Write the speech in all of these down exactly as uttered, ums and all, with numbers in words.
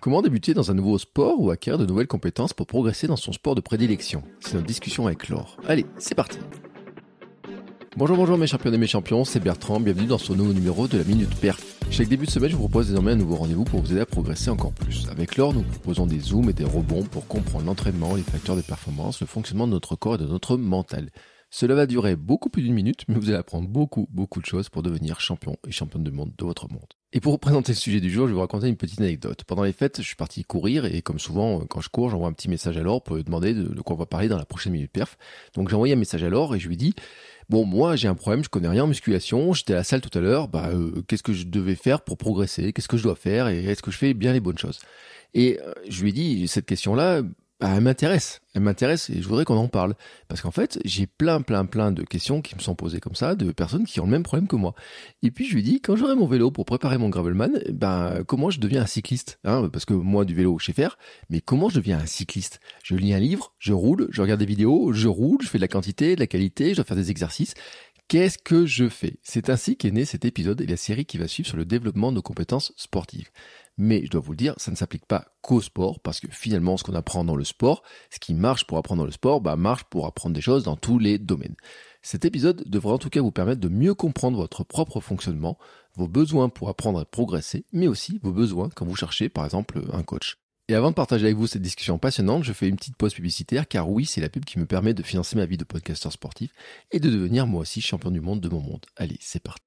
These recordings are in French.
Comment débuter dans un nouveau sport ou acquérir de nouvelles compétences pour progresser dans son sport de prédilection? C'est notre discussion avec Laure. Allez, c'est parti. Bonjour, bonjour mes champions et mes champions, c'est Bertrand, bienvenue dans ce nouveau numéro de la Minute Perf. Chaque début de semaine, je vous propose désormais un nouveau rendez-vous pour vous aider à progresser encore plus. Avec Laure, nous proposons des zooms et des rebonds pour comprendre l'entraînement, les facteurs de performance, le fonctionnement de notre corps et de notre mental. Cela va durer beaucoup plus d'une minute, mais vous allez apprendre beaucoup, beaucoup de choses pour devenir champion et championne du monde de votre monde. Et pour vous présenter le sujet du jour, je vais vous raconter une petite anecdote. Pendant les fêtes, je suis parti courir et comme souvent, quand je cours, j'envoie un petit message à Laure pour lui demander de, de quoi on va parler dans la prochaine Minute Perf. Donc j'ai envoyé un message à Laure et je lui dis « Bon, moi j'ai un problème, je connais rien en musculation, j'étais à la salle tout à l'heure, bah euh, qu'est-ce que je devais faire pour progresser? Qu'est-ce que je dois faire et est-ce que je fais bien les bonnes choses ?» Et euh, je lui ai dit « Cette question-là, bah, elle m'intéresse, elle m'intéresse et je voudrais qu'on en parle. Parce qu'en fait, j'ai plein, plein, plein de questions qui me sont posées comme ça, de personnes qui ont le même problème que moi. Et puis je lui dis, quand j'aurai mon vélo pour préparer mon gravelman, ben comment je deviens un cycliste, hein? Parce que moi, du vélo, je sais faire, mais comment je deviens un cycliste? Je lis un livre, je roule, je regarde des vidéos, je roule, je fais de la quantité, de la qualité, je dois faire des exercices. Qu'est-ce que je fais? C'est ainsi qu'est né cet épisode et la série qui va suivre sur le développement de nos compétences sportives. Mais je dois vous le dire, ça ne s'applique pas qu'au sport, parce que finalement, ce qu'on apprend dans le sport, ce qui marche pour apprendre dans le sport, bah, marche pour apprendre des choses dans tous les domaines. Cet épisode devrait en tout cas vous permettre de mieux comprendre votre propre fonctionnement, vos besoins pour apprendre à progresser, mais aussi vos besoins quand vous cherchez, par exemple, un coach. Et avant de partager avec vous cette discussion passionnante, je fais une petite pause publicitaire, car oui, c'est la pub qui me permet de financer ma vie de podcasteur sportif et de devenir moi aussi champion du monde de mon monde. Allez, c'est parti.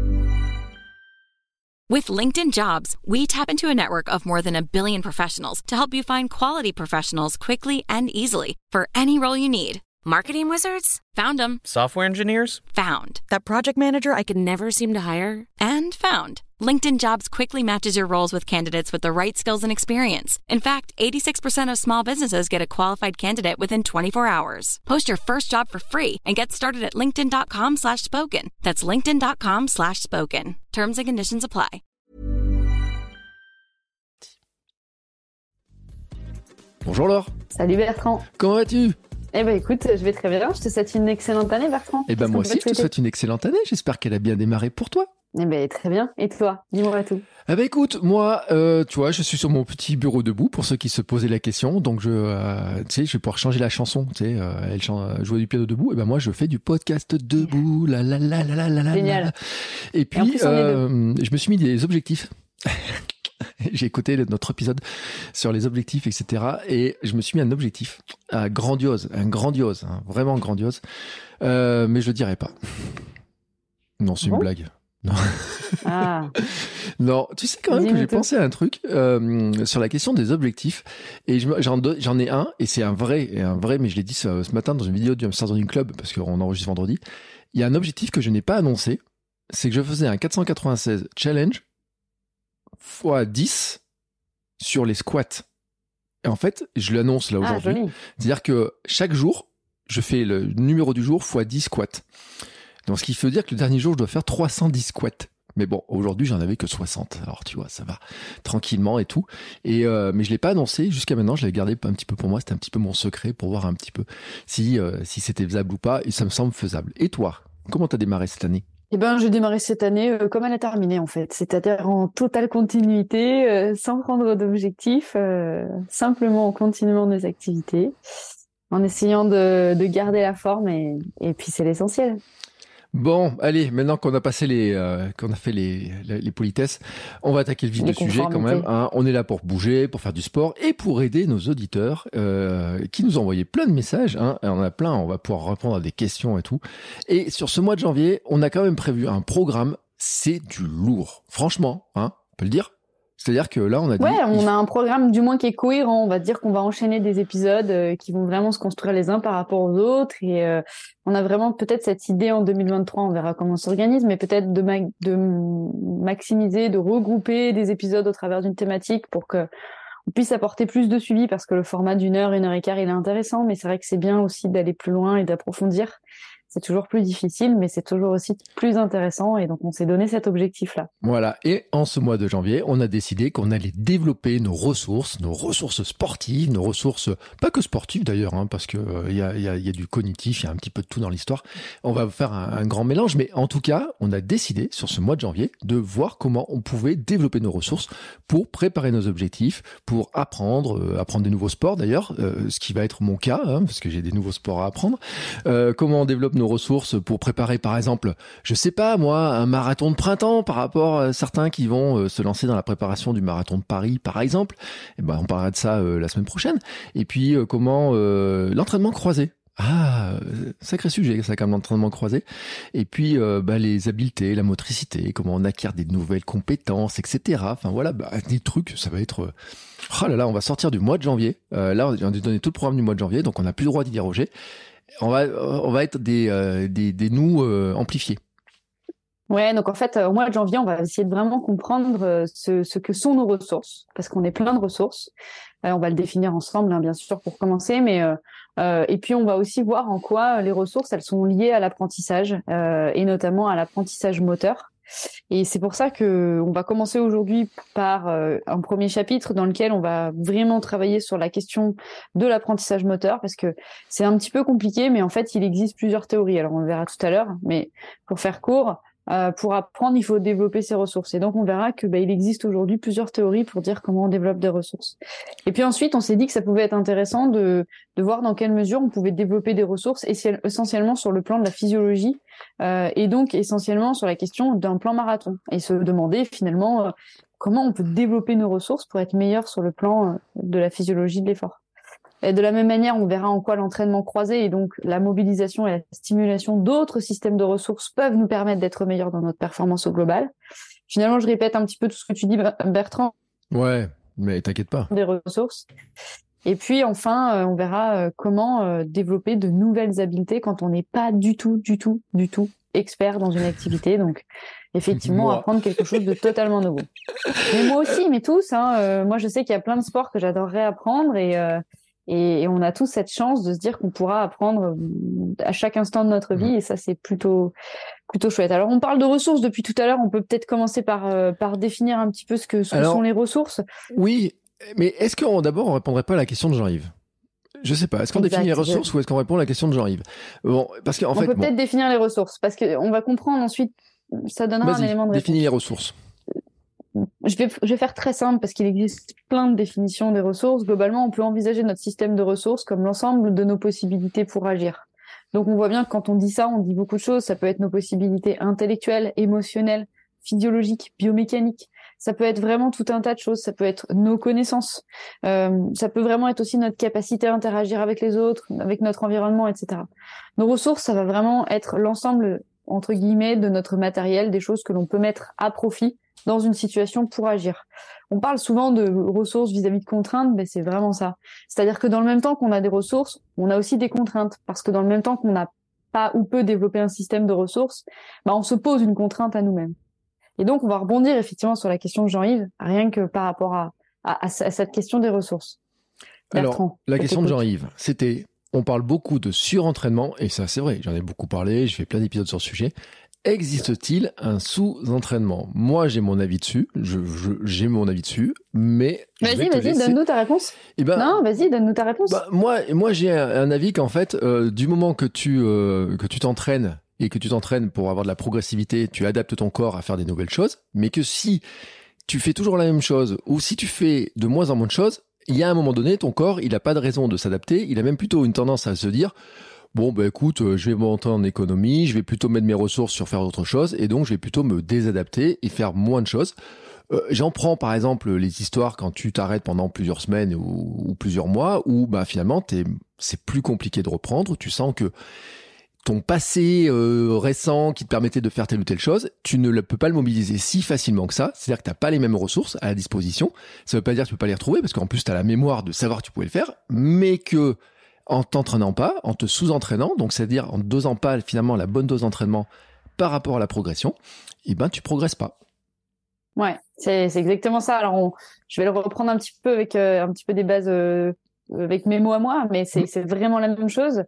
With LinkedIn Jobs, we tap into a network of more than a billion professionals to help you find quality professionals quickly and easily for any role you need. Marketing wizards? Found them. Software engineers? Found. That project manager I could never seem to hire? And found. LinkedIn Jobs quickly matches your roles with candidates with the right skills and experience. In fact, eighty-six percent of small businesses get a qualified candidate within twenty-four hours. Post your first job for free and get started at linkedin.com slash spoken. That's linkedin.com slash spoken. Terms and conditions apply. Bonjour Laure. Salut Bertrand. Comment vas-tu? Eh ben écoute, je vais très bien. Je te souhaite une excellente année, Bertrand. Eh ben moi aussi, je te souhaite une excellente année. J'espère qu'elle a bien démarré pour toi. Eh ben très bien. Et toi? Dis-moi tout. Eh ben écoute, moi, euh, tu vois, je suis sur mon petit bureau debout pour ceux qui se posaient la question. Donc je, euh, tu sais, je vais pouvoir changer la chanson. Tu sais, euh, elle chante, jouer du piano debout. Et ben moi, je fais du podcast debout. La la la la la la la. Génial. Et puis, Et plus, euh, je me suis mis des objectifs. J'ai écouté notre épisode sur les objectifs, et cetera. Et je me suis mis un objectif euh, grandiose, un grandiose, hein, vraiment grandiose. Euh, mais je le dirai pas. Non, c'est bon une blague. Non. Ah. Non, tu sais quand même Dis-moi que j'ai tout. pensé à un truc euh, sur la question des objectifs. Et je, j'en, j'en ai un, et c'est un vrai, et un vrai, mais je l'ai dit ce, ce matin dans une vidéo du Hamster Running Club, parce qu'on enregistre vendredi. Il y a un objectif que je n'ai pas annoncé, c'est que je faisais un quatre cent quatre-vingt-seize challenge fois dix sur les squats. Et en fait, je l'annonce là aujourd'hui. Ah, c'est-à-dire que chaque jour, je fais le numéro du jour fois dix squats. Donc, ce qui veut dire que le dernier jour, je dois faire trois cent dix squats. Mais bon, aujourd'hui, j'en avais que soixante. Alors, tu vois, ça va tranquillement et tout. Et euh, mais je l'ai pas annoncé jusqu'à maintenant. Je l'avais gardé un petit peu pour moi. C'était un petit peu mon secret pour voir un petit peu si euh, si c'était faisable ou pas. Et ça me semble faisable. Et toi, comment t'as démarré cette année? Eh ben, j'ai démarré cette année euh, comme elle a terminé, en fait. C'est-à-dire en totale continuité, euh, sans prendre d'objectifs, euh, simplement en continuant nos activités, en essayant de, de garder la forme et, et puis c'est l'essentiel. Bon, allez, maintenant qu'on a passé les, euh, qu'on a fait les, les, les politesses, on va attaquer le vif du sujet quand même. Hein. On est là pour bouger, pour faire du sport et pour aider nos auditeurs euh, qui nous ont envoyé plein de messages. Hein. On en a plein, on va pouvoir répondre à des questions et tout. Et sur ce mois de janvier, on a quand même prévu un programme. C'est du lourd, franchement, hein, on peut le dire. C'est-à-dire que là, on a dit... Ouais, on a un programme du moins qui est cohérent. On va dire qu'on va enchaîner des épisodes euh, qui vont vraiment se construire les uns par rapport aux autres. Et euh, on a vraiment peut-être cette idée en deux mille vingt-trois, on verra comment on s'organise, mais peut-être de, ma- de maximiser, de regrouper des épisodes au travers d'une thématique pour que on puisse apporter plus de suivi, parce que le format d'une heure, une heure et quart, il est intéressant, mais c'est vrai que c'est bien aussi d'aller plus loin et d'approfondir. c'est toujours plus difficile, mais c'est toujours aussi plus intéressant. Et donc, on s'est donné cet objectif-là. Voilà. Et en ce mois de janvier, on a décidé qu'on allait développer nos ressources, nos ressources sportives, nos ressources, pas que sportives d'ailleurs, hein, parce que il euh, y, a, y, a, y a du cognitif, il y a un petit peu de tout dans l'histoire. On va faire un, un grand mélange, mais en tout cas, on a décidé sur ce mois de janvier de voir comment on pouvait développer nos ressources pour préparer nos objectifs, pour apprendre, euh, apprendre des nouveaux sports d'ailleurs, euh, ce qui va être mon cas, hein, parce que j'ai des nouveaux sports à apprendre. Euh, comment on développe nos ressources pour préparer par exemple, je sais pas moi, un marathon de printemps par rapport à certains qui vont euh, se lancer dans la préparation du marathon de Paris par exemple. Et ben on parlera de ça euh, la semaine prochaine. Et puis euh, comment euh, l'entraînement croisé. Ah, sacré sujet, ça, comme l'entraînement croisé. Et puis, euh, bah, les habiletés, la motricité, comment on acquiert des nouvelles compétences, et cetera. Enfin, voilà, bah, des trucs, ça va être... Oh là là, on va sortir du mois de janvier. Euh, là, on a donné tout le programme du mois de janvier, donc on n'a plus le droit d'y déroger. On va, on va être des, euh, des, des nous euh, amplifiés. Ouais, donc en fait, au mois de janvier, on va essayer de vraiment comprendre ce, ce que sont nos ressources, parce qu'on est plein de ressources. Euh, on va le définir ensemble, hein, bien sûr, pour commencer, mais euh, euh, et puis on va aussi voir en quoi les ressources, elles sont liées à l'apprentissage, euh, et notamment à l'apprentissage moteur. Et c'est pour ça que on va commencer aujourd'hui par euh, un premier chapitre dans lequel on va vraiment travailler sur la question de l'apprentissage moteur, parce que c'est un petit peu compliqué, mais en fait, il existe plusieurs théories. Alors, on le verra tout à l'heure, mais pour faire court, Euh, pour apprendre, il faut développer ses ressources. Et donc, on verra que bah, il existe aujourd'hui plusieurs théories pour dire comment on développe des ressources. Et puis ensuite, on s'est dit que ça pouvait être intéressant de, de voir dans quelle mesure on pouvait développer des ressources, essentiellement sur le plan de la physiologie, euh, et donc essentiellement sur la question d'un plan marathon. Et se demander finalement euh, comment on peut développer nos ressources pour être meilleur sur le plan euh, de la physiologie de l'effort. Et de la même manière, on verra en quoi l'entraînement croisé et donc la mobilisation et la stimulation d'autres systèmes de ressources peuvent nous permettre d'être meilleurs dans notre performance au global. Finalement, je répète un petit peu tout ce que tu dis, Bertrand. Ouais, mais t'inquiète pas. Des ressources. Et puis enfin, on verra comment développer de nouvelles habiletés quand on n'est pas du tout, du tout, du tout expert dans une activité. Donc, effectivement, moi. apprendre quelque chose de totalement nouveau. Mais moi aussi, mais tous. Hein, euh, moi, je sais qu'il y a plein de sports que j'adorerais apprendre et euh, Et, et on a tous cette chance de se dire qu'on pourra apprendre à chaque instant de notre vie, et ça c'est plutôt plutôt chouette. Alors on parle de ressources depuis tout à l'heure, on peut peut-être commencer par euh, par définir un petit peu ce que, ce que Alors, sont les ressources. Oui, mais est-ce qu'on d'abord on répondrait pas à la question de Jean-Yves ? Je sais pas. Est-ce qu'on exact, définit les ressources je... ou est-ce qu'on répond à la question de Jean-Yves ? Bon, parce qu'en on fait, peut bon. peut-être définir les ressources parce que on va comprendre ensuite. Ça donnera Vas-y, un élément de réponse. Définis les ressources. Je vais, je vais faire très simple parce qu'il existe plein de définitions des ressources. Globalement, on peut envisager notre système de ressources comme l'ensemble de nos possibilités pour agir. Donc, on voit bien que quand on dit ça, on dit beaucoup de choses. Ça peut être nos possibilités intellectuelles, émotionnelles, physiologiques, biomécaniques. Ça peut être vraiment tout un tas de choses. Ça peut être nos connaissances. Euh, ça peut vraiment être aussi notre capacité à interagir avec les autres, avec notre environnement, et cetera. Nos ressources, ça va vraiment être l'ensemble, entre guillemets, de notre matériel, des choses que l'on peut mettre à profit dans une situation pour agir. On parle souvent de ressources vis-à-vis de contraintes, mais c'est vraiment ça. C'est-à-dire que dans le même temps qu'on a des ressources, on a aussi des contraintes, parce que dans le même temps qu'on n'a pas ou peu développé un système de ressources, bah on se pose une contrainte à nous-mêmes. Et donc, on va rebondir effectivement sur la question de Jean-Yves, rien que par rapport à, à, à cette question des ressources. Bertrand, alors, la question de Jean-Yves, c'était, on parle beaucoup de surentraînement, et ça c'est vrai, j'en ai beaucoup parlé, je fais plein d'épisodes sur le sujet. Existe-t-il un sous-entraînement ? Moi, j'ai mon avis dessus. Je, je, j'ai mon avis dessus, mais vas-y, vas-y, laisser... donne-nous ta réponse. Eh ben, non, vas-y, donne-nous ta réponse. Bah, moi, moi, j'ai un, un avis qu'en fait, euh, du moment que tu euh, que tu t'entraînes et que tu t'entraînes pour avoir de la progressivité, tu adaptes ton corps à faire des nouvelles choses. Mais que si tu fais toujours la même chose ou si tu fais de moins en moins de choses, il y a un moment donné, ton corps, il a pas de raison de s'adapter. Il a même plutôt une tendance à se dire. Bon, bah écoute, je vais monter en économie, je vais plutôt mettre mes ressources sur faire autre chose, et donc je vais plutôt me désadapter et faire moins de choses. Euh, j'en prends par exemple les histoires quand tu t'arrêtes pendant plusieurs semaines ou, ou plusieurs mois, où bah finalement t'es, c'est plus compliqué de reprendre. Tu sens que ton passé euh, récent qui te permettait de faire telle ou telle chose, tu ne peux pas le mobiliser si facilement que ça. C'est-à-dire que t'as pas les mêmes ressources à la disposition. Ça veut pas dire que tu peux pas les retrouver, parce qu'en plus t'as la mémoire de savoir que tu pouvais le faire, mais que en t'entraînant pas, en te sous-entraînant, donc c'est-à-dire en dosant pas finalement la bonne dose d'entraînement par rapport à la progression, eh ben tu progresses pas. Ouais, c'est, c'est exactement ça. Alors on, je vais le reprendre un petit peu avec euh, un petit peu des bases euh, avec mes mots à moi, mais c'est, mmh. c'est vraiment la même chose.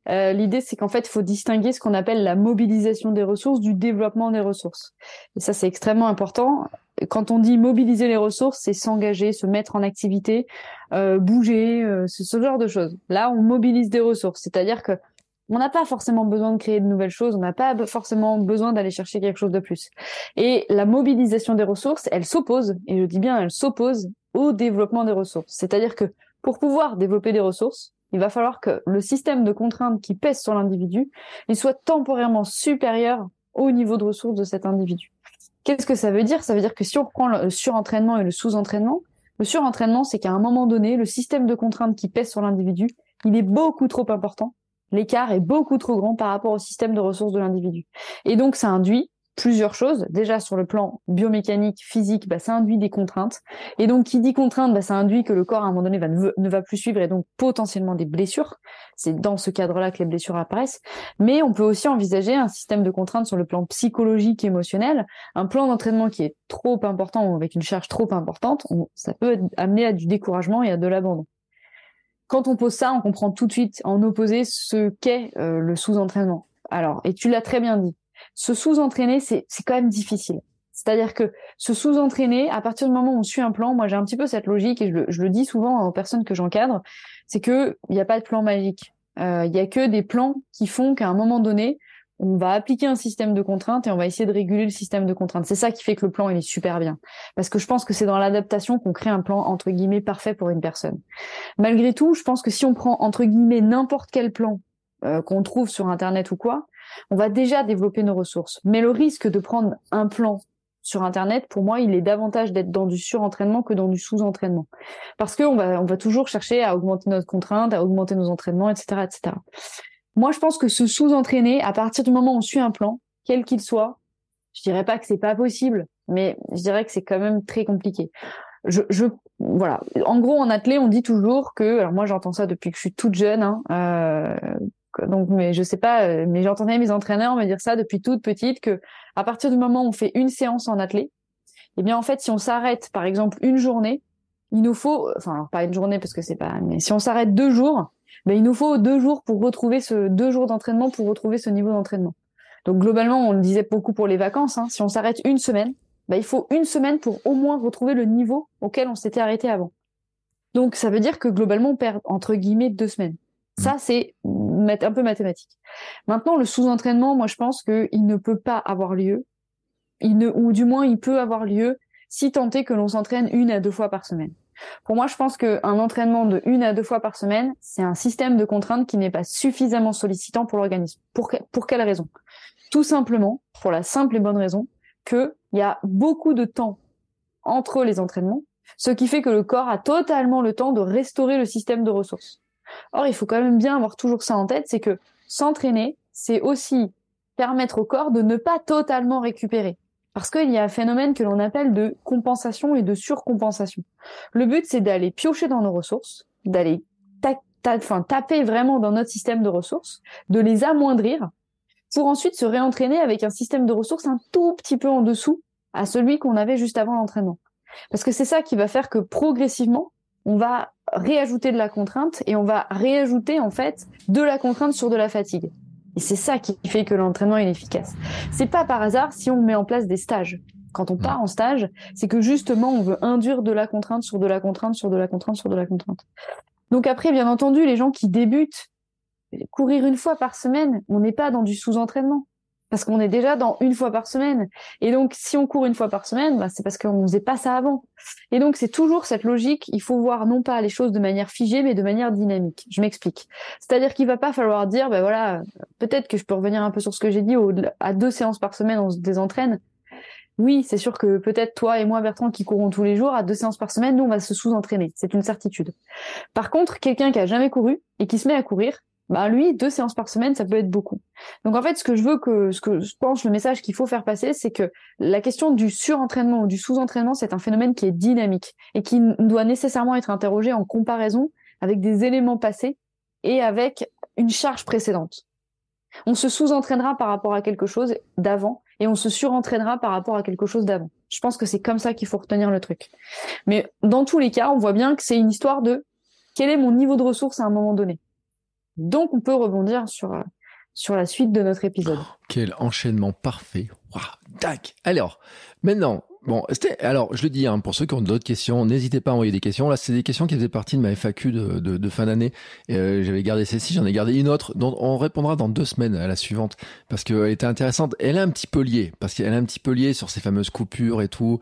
Euh, l'idée, c'est qu'en fait, il faut distinguer ce qu'on appelle la mobilisation des ressources du développement des ressources. Et ça, c'est extrêmement important. Quand on dit mobiliser les ressources, c'est s'engager, se mettre en activité, euh, bouger, euh, ce, ce genre de choses. Là, on mobilise des ressources, c'est-à-dire que on n'a pas forcément besoin de créer de nouvelles choses, on n'a pas forcément besoin d'aller chercher quelque chose de plus. Et la mobilisation des ressources, elle s'oppose, et je dis bien elle s'oppose au développement des ressources. C'est-à-dire que pour pouvoir développer des ressources, il va falloir que le système de contraintes qui pèse sur l'individu, il soit temporairement supérieur au niveau de ressources de cet individu. Qu'est-ce que ça veut dire ? Ça veut dire que si on reprend le surentraînement et le sous-entraînement, le surentraînement, c'est qu'à un moment donné, le système de contraintes qui pèse sur l'individu, il est beaucoup trop important. L'écart est beaucoup trop grand par rapport au système de ressources de l'individu. Et donc, ça induit plusieurs choses. Déjà, sur le plan biomécanique, physique, bah, ça induit des contraintes. Et donc, qui dit contrainte, bah, ça induit que le corps, à un moment donné, va, ne, ne va plus suivre et donc potentiellement des blessures. C'est dans ce cadre-là que les blessures apparaissent. Mais on peut aussi envisager un système de contraintes sur le plan psychologique, émotionnel. Un plan d'entraînement qui est trop important ou avec une charge trop importante, on, ça peut amener à du découragement et à de l'abandon. Quand on pose ça, on comprend tout de suite en opposé ce qu'est euh, le sous-entraînement. Alors, et tu l'as très bien dit, se sous-entraîner, c'est, c'est quand même difficile. C'est-à-dire que se sous-entraîner, à partir du moment où on suit un plan, moi j'ai un petit peu cette logique et je le, je le dis souvent aux personnes que j'encadre, c'est que il n'y a pas de plan magique. Euh, il y a que des plans qui font qu'à un moment donné, on va appliquer un système de contraintes et on va essayer de réguler le système de contraintes. C'est ça qui fait que le plan, il est super bien. Parce que je pense que c'est dans l'adaptation qu'on crée un plan, entre guillemets, parfait pour une personne. Malgré tout, je pense que si on prend, entre guillemets, n'importe quel plan euh, qu'on trouve sur Internet ou quoi, on va déjà développer nos ressources. Mais le risque de prendre un plan sur Internet, pour moi, il est davantage d'être dans du surentraînement que dans du sous-entraînement. Parce qu'on va, on va toujours chercher à augmenter notre contrainte, à augmenter nos entraînements, et cetera, et cetera. Moi, je pense que se sous-entraîner, à partir du moment où on suit un plan, quel qu'il soit, je dirais pas que c'est pas possible, mais je dirais que c'est quand même très compliqué. Je, je, voilà. En gros, en athlé, on dit toujours que, alors moi, j'entends ça depuis que je suis toute jeune, hein, euh, donc, mais je sais pas, mais j'entendais mes entraîneurs me dire ça depuis toute petite, que à partir du moment où on fait une séance en athlé, eh bien, en fait, si on s'arrête, par exemple, une journée, il nous faut, enfin, alors pas une journée parce que c'est pas, mais si on s'arrête deux jours, ben, il nous faut deux jours pour retrouver ce, deux jours d'entraînement pour retrouver ce niveau d'entraînement. Donc, globalement, on le disait beaucoup pour les vacances, hein, si on s'arrête une semaine, ben, il faut une semaine pour au moins retrouver le niveau auquel on s'était arrêté avant. Donc, ça veut dire que globalement, on perd, entre guillemets, deux semaines. Ça, c'est un peu mathématique. Maintenant, le sous-entraînement, moi, je pense qu'il ne peut pas avoir lieu, il ne, ou du moins, il peut avoir lieu si tant est que l'on s'entraîne une à deux fois par semaine. Pour moi, je pense qu'un entraînement de une à deux fois par semaine, c'est un système de contraintes qui n'est pas suffisamment sollicitant pour l'organisme. Pour, pour quelle raison ? Tout simplement, pour la simple et bonne raison qu'il y a beaucoup de temps entre les entraînements, ce qui fait que le corps a totalement le temps de restaurer le système de ressources. Or, il faut quand même bien avoir toujours ça en tête, c'est que s'entraîner, c'est aussi permettre au corps de ne pas totalement récupérer. Parce qu'il y a un phénomène que l'on appelle de compensation et de surcompensation. Le but, c'est d'aller piocher dans nos ressources, d'aller ta- ta- enfin, taper vraiment dans notre système de ressources, de les amoindrir, pour ensuite se réentraîner avec un système de ressources un tout petit peu en dessous à celui qu'on avait juste avant l'entraînement. Parce que c'est ça qui va faire que progressivement, on va réajouter de la contrainte et on va réajouter en fait de la contrainte sur de la fatigue. Et c'est ça qui fait que l'entraînement est efficace. C'est pas par hasard si on met en place des stages. Quand on part en stage, c'est que justement on veut induire de la contrainte sur de la contrainte sur de la contrainte sur de la contrainte. Donc après, bien entendu, les gens qui débutent, courir une fois par semaine, on n'est pas dans du sous-entraînement. Parce qu'on est déjà dans une fois par semaine. Et donc, si on court une fois par semaine, bah, c'est parce qu'on ne faisait pas ça avant. Et donc, c'est toujours cette logique. Il faut voir non pas les choses de manière figée, mais de manière dynamique. Je m'explique. C'est-à-dire qu'il va pas falloir dire, ben voilà, peut-être que je peux revenir un peu sur ce que j'ai dit, au, à deux séances par semaine, on se désentraîne. Oui, c'est sûr que peut-être toi et moi, Bertrand, qui courons tous les jours, à deux séances par semaine, nous, on va se sous-entraîner. C'est une certitude. Par contre, quelqu'un qui a jamais couru et qui se met à courir, bah lui, deux séances par semaine, ça peut être beaucoup. Donc en fait, ce que je veux que, ce que je pense, le message qu'il faut faire passer, c'est que la question du surentraînement ou du sous-entraînement, c'est un phénomène qui est dynamique et qui doit nécessairement être interrogé en comparaison avec des éléments passés et avec une charge précédente. On se sous-entraînera par rapport à quelque chose d'avant et on se surentraînera par rapport à quelque chose d'avant. Je pense que c'est comme ça qu'il faut retenir le truc. Mais dans tous les cas, on voit bien que c'est une histoire de quel est mon niveau de ressources à un moment donné. Donc, on peut rebondir sur, sur la suite de notre épisode. Oh, quel enchaînement parfait. Waouh, tac. Alors, maintenant, bon, c'était, alors, je le dis, hein, pour ceux qui ont d'autres questions, n'hésitez pas à envoyer des questions. Là, c'est des questions qui faisaient partie de ma F A Q de, de, de fin d'année. Euh, j'avais gardé celle-ci, j'en ai gardé une autre dont on répondra dans deux semaines à la suivante parce qu'elle était intéressante. Elle est un petit peu liée, parce qu'elle est un petit peu liée sur ces fameuses coupures et tout,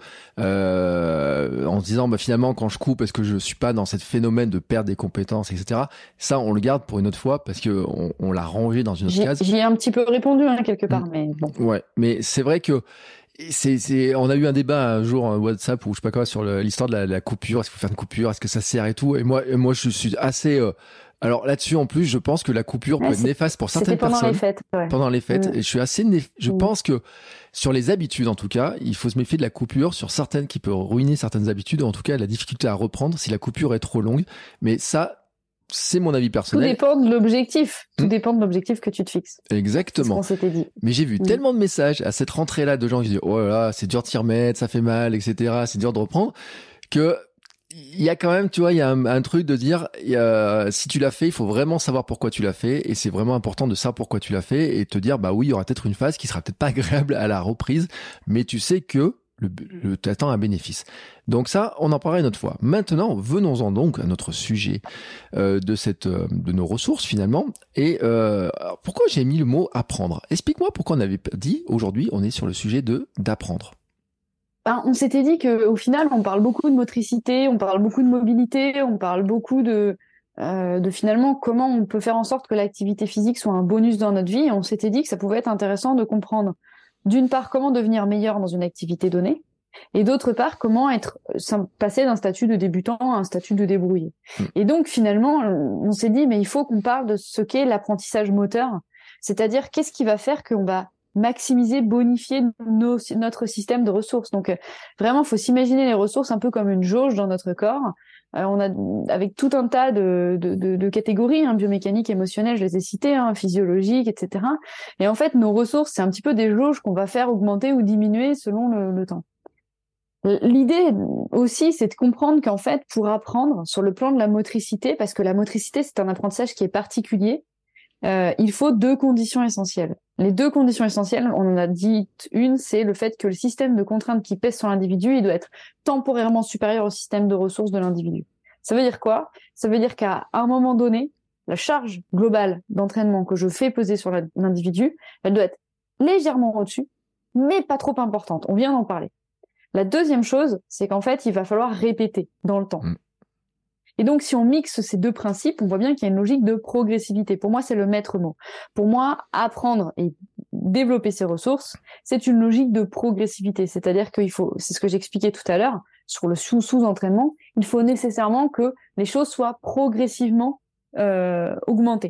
euh, en se disant, bah, finalement, quand je coupe, est-ce que je suis pas dans cette phénomène de perte des compétences, et cetera. Ça, on le garde pour une autre fois parce que on, on l'a rangé dans une autre J'y, case. j'y ai un petit peu répondu, hein, quelque part, mmh. mais bon. Ouais, mais c'est vrai que C'est, c'est, on a eu un débat un jour en WhatsApp ou je sais pas quoi sur le, l'histoire de la, la coupure. Est-ce qu'il faut faire une coupure? Est-ce que ça sert et tout? Et moi, moi, je suis assez. Euh, alors là-dessus, en plus, je pense que la coupure ouais, peut être néfaste pour certaines pendant personnes. Les fêtes, ouais. Pendant les fêtes. Mmh. Et je suis assez. Néf... Je mmh. pense que sur les habitudes, en tout cas, il faut se méfier de la coupure sur certaines qui peut ruiner certaines habitudes. En tout cas, la difficulté à reprendre si la coupure est trop longue. Mais ça. C'est mon avis personnel. Tout dépend de l'objectif. Tout mmh. dépend de l'objectif que tu te fixes. Exactement. C'est ce qu'on s'était dit. Mais j'ai vu mmh. tellement de messages à cette rentrée-là de gens qui disent « Oh là là, c'est dur de s'y remettre, ça fait mal, et cetera. C'est dur de reprendre. » Que il y a quand même, tu vois, il y a un, un truc de dire il y a, si tu l'as fait, il faut vraiment savoir pourquoi tu l'as fait. Et c'est vraiment important de savoir pourquoi tu l'as fait et te dire « Bah oui, il y aura peut-être une phase qui sera peut-être pas agréable à la reprise, mais tu sais que le, le t'attends un bénéfice. » Donc ça, on en parlera une autre fois. Maintenant, venons-en donc à notre sujet euh, de cette, euh, de nos ressources finalement. Et euh, pourquoi j'ai mis le mot apprendre? Explique-moi pourquoi on avait dit aujourd'hui, on est sur le sujet de d'apprendre. Ben, on s'était dit que au final, on parle beaucoup de motricité, on parle beaucoup de mobilité, on parle beaucoup de euh, de finalement comment on peut faire en sorte que l'activité physique soit un bonus dans notre vie. Et on s'était dit que ça pouvait être intéressant de comprendre d'une part comment devenir meilleur dans une activité donnée. Et d'autre part, comment être passer d'un statut de débutant à un statut de débrouillé. Mmh. Et donc finalement, on s'est dit mais il faut qu'on parle de ce qu'est l'apprentissage moteur, c'est-à-dire qu'est-ce qui va faire qu'on va maximiser, bonifier nos, notre système de ressources. Donc vraiment, il faut s'imaginer les ressources un peu comme une jauge dans notre corps. Euh, on a avec tout un tas de, de, de, de catégories, hein, biomécaniques, émotionnelles, je les ai citées, hein, physiologiques, et cetera. Et en fait, nos ressources, c'est un petit peu des jauges qu'on va faire augmenter ou diminuer selon le, le temps. L'idée aussi, c'est de comprendre qu'en fait, pour apprendre sur le plan de la motricité, parce que la motricité, c'est un apprentissage qui est particulier, euh, il faut deux conditions essentielles. Les deux conditions essentielles, on en a dit une, c'est le fait que le système de contraintes qui pèse sur l'individu, il doit être temporairement supérieur au système de ressources de l'individu. Ça veut dire quoi? Ça veut dire qu'à un moment donné, la charge globale d'entraînement que je fais peser sur l'individu, elle doit être légèrement au-dessus, mais pas trop importante. On vient d'en parler. La deuxième chose, c'est qu'en fait, il va falloir répéter dans le temps. Mmh. Et donc, si on mixe ces deux principes, on voit bien qu'il y a une logique de progressivité. Pour moi, c'est le maître mot. Pour moi, apprendre et développer ses ressources, c'est une logique de progressivité. C'est-à-dire qu'il faut, c'est ce que j'expliquais tout à l'heure, sur le sous- sous-entraînement, il faut nécessairement que les choses soient progressivement euh, augmentées.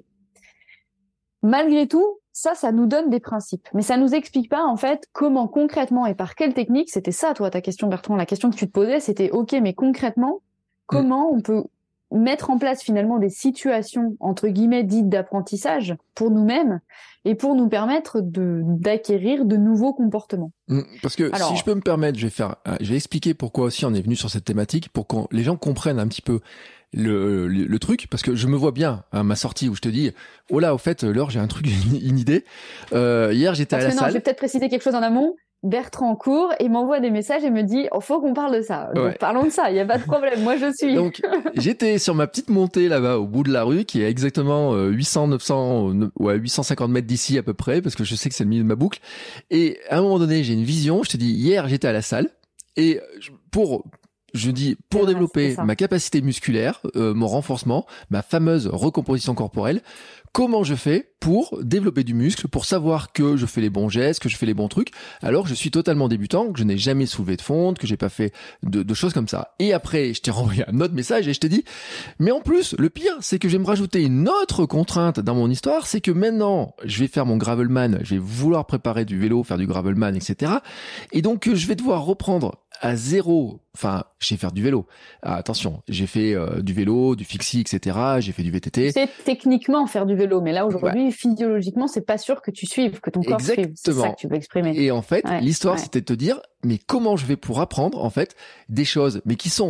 Malgré tout, ça, ça nous donne des principes. Mais ça nous explique pas, en fait, comment concrètement et par quelle technique, c'était ça, toi, ta question, Bertrand, la question que tu te posais, c'était, OK, mais concrètement, comment on peut mettre en place finalement des situations, entre guillemets, dites d'apprentissage pour nous-mêmes et pour nous permettre de, d'acquérir de nouveaux comportements. Parce que Alors, si je peux me permettre, je vais faire, je vais expliquer pourquoi aussi on est venu sur cette thématique, pour que les gens comprennent un petit peu le, le, le truc, parce que je me vois bien à ma sortie où je te dis, oh là, au fait, Laure, j'ai un truc, une, une idée. Euh, hier, j'étais parce à la non, salle. Je vais peut-être préciser quelque chose en amont. Bertrand court et m'envoie des messages et me dit oh, faut qu'on parle de ça. Donc, ouais. Parlons de ça, il n'y a pas de problème, moi je suis. Donc j'étais sur ma petite montée là-bas au bout de la rue qui est exactement huit cents, neuf cents, ouais, huit cent cinquante mètres d'ici à peu près, parce que je sais que c'est le milieu de ma boucle. Et à un moment donné, j'ai une vision, je te dis, hier j'étais à la salle et pour... Je dis, pour ouais, développer ma capacité musculaire, euh, mon renforcement, ma fameuse recomposition corporelle, comment je fais pour développer du muscle, pour savoir que je fais les bons gestes, que je fais les bons trucs, alors que je suis totalement débutant, que je n'ai jamais soulevé de fonte, que j'ai pas fait de, de choses comme ça. Et après, je t'ai renvoyé un autre message et je t'ai dit, mais en plus, le pire, c'est que je vais me rajouter une autre contrainte dans mon histoire, c'est que maintenant, je vais faire mon gravelman, je vais vouloir préparer du vélo, faire du gravelman, et cetera. Et donc, je vais devoir reprendre à zéro, enfin, je sais faire du vélo. Ah, attention, j'ai fait euh, du vélo, du fixie, et cetera. J'ai fait du V T T. C'est techniquement faire du vélo, mais là aujourd'hui, ouais. physiologiquement, c'est pas sûr que tu suives, que ton corps Exactement. suive. C'est ça que tu veux exprimer. Et en fait, ouais, l'histoire, ouais. c'était de te dire, mais comment je vais pour apprendre, en fait, des choses, mais qui sont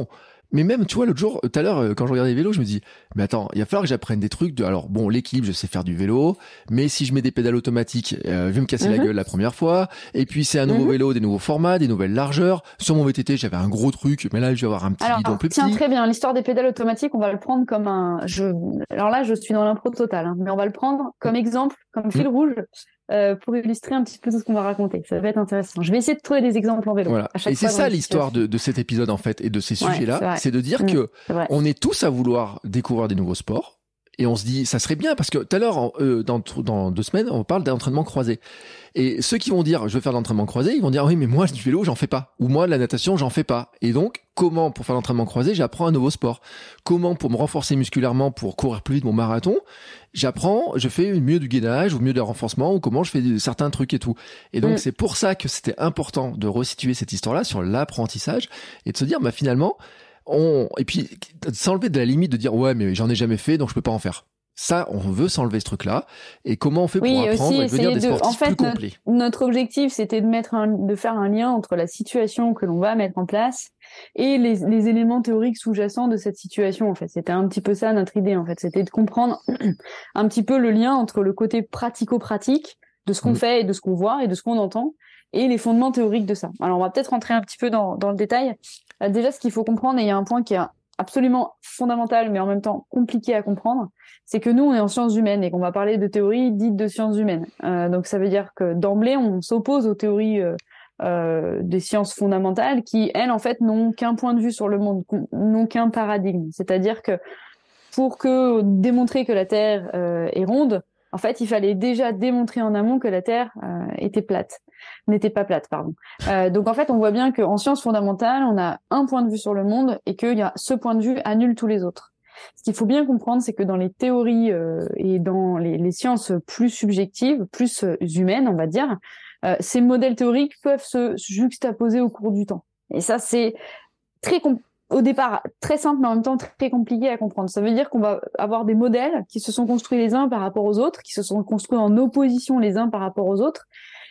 Mais même, tu vois, l'autre jour, tout à l'heure, quand je regardais les vélos, je me dis, mais attends, il va falloir que j'apprenne des trucs de, alors bon, l'équilibre, je sais faire du vélo, mais si je mets des pédales automatiques, euh, je vais me casser mm-hmm. la gueule la première fois. Et puis, c'est un nouveau mm-hmm. vélo, des nouveaux formats, des nouvelles largeurs. Sur mon V T T, j'avais un gros truc, mais là, je vais avoir un petit alors, bidon plus tiens, petit. Très bien. L'histoire des pédales automatiques, on va le prendre comme un, je, alors là, je suis dans l'impro totale, hein, mais on va le prendre comme exemple, comme fil mm-hmm. rouge. Euh, pour illustrer un petit peu tout ce qu'on va raconter. Ça va être intéressant. Je vais essayer de trouver des exemples en vélo. Voilà. À chaque et c'est ça l'histoire situation. de, de cet épisode, en fait, et de ces ouais, sujets-là. c'est, c'est de dire mmh, que c'est on est tous à vouloir découvrir des nouveaux sports. Et on se dit, ça serait bien, parce que tout à l'heure, euh, dans, dans deux semaines, on parle d'entraînement croisé. Et ceux qui vont dire, je veux faire de l'entraînement croisé, ils vont dire, oui, mais moi, du vélo, j'en fais pas. Ou moi, de la natation, j'en fais pas. Et donc, comment, pour faire l'entraînement croisé, j'apprends un nouveau sport? Comment, pour me renforcer musculairement, pour courir plus vite mon marathon, j'apprends, je fais mieux du gainage, ou mieux de renforcement, ou comment je fais certains trucs et tout. Et donc, mmh. c'est pour ça que c'était important de resituer cette histoire-là sur l'apprentissage, et de se dire, bah, finalement, on, et puis, s'enlever de la limite de dire, ouais, mais j'en ai jamais fait, donc je peux pas en faire. Ça, on veut s'enlever ce truc-là. Et comment on fait pour oui, apprendre aussi, et devenir des de, sportifs en fait, plus notre, complets? Notre objectif, c'était de mettre un, de faire un lien entre la situation que l'on va mettre en place et les, les éléments théoriques sous-jacents de cette situation. En fait, c'était un petit peu ça notre idée. En fait, c'était de comprendre un petit peu le lien entre le côté pratico-pratique de ce qu'on mmh. fait et de ce qu'on voit et de ce qu'on entend et les fondements théoriques de ça. Alors, on va peut-être rentrer un petit peu dans, dans le détail. Euh, déjà, ce qu'il faut comprendre, et il y a un point qui est absolument fondamental, mais en même temps compliqué à comprendre, c'est que nous, on est en sciences humaines et qu'on va parler de théories dites de sciences humaines. Euh, donc, ça veut dire que d'emblée, on s'oppose aux théories euh, euh, des sciences fondamentales qui, elles, en fait, n'ont qu'un point de vue sur le monde, n'ont qu'un paradigme. C'est-à-dire que pour que démontrer que la Terre euh, est ronde, en fait, il fallait déjà démontrer en amont que la Terre euh, était plate, n'était pas plate, pardon. Euh, donc en fait, on voit bien qu'en sciences fondamentales, on a un point de vue sur le monde et que y a ce point de vue annule tous les autres. Ce qu'il faut bien comprendre, c'est que dans les théories euh, et dans les, les sciences plus subjectives, plus euh, humaines, on va dire, euh, ces modèles théoriques peuvent se juxtaposer au cours du temps. Et ça, c'est très compliqué. Au départ, très simple, mais en même temps très compliqué à comprendre. Ça veut dire qu'on va avoir des modèles qui se sont construits les uns par rapport aux autres, qui se sont construits en opposition les uns par rapport aux autres.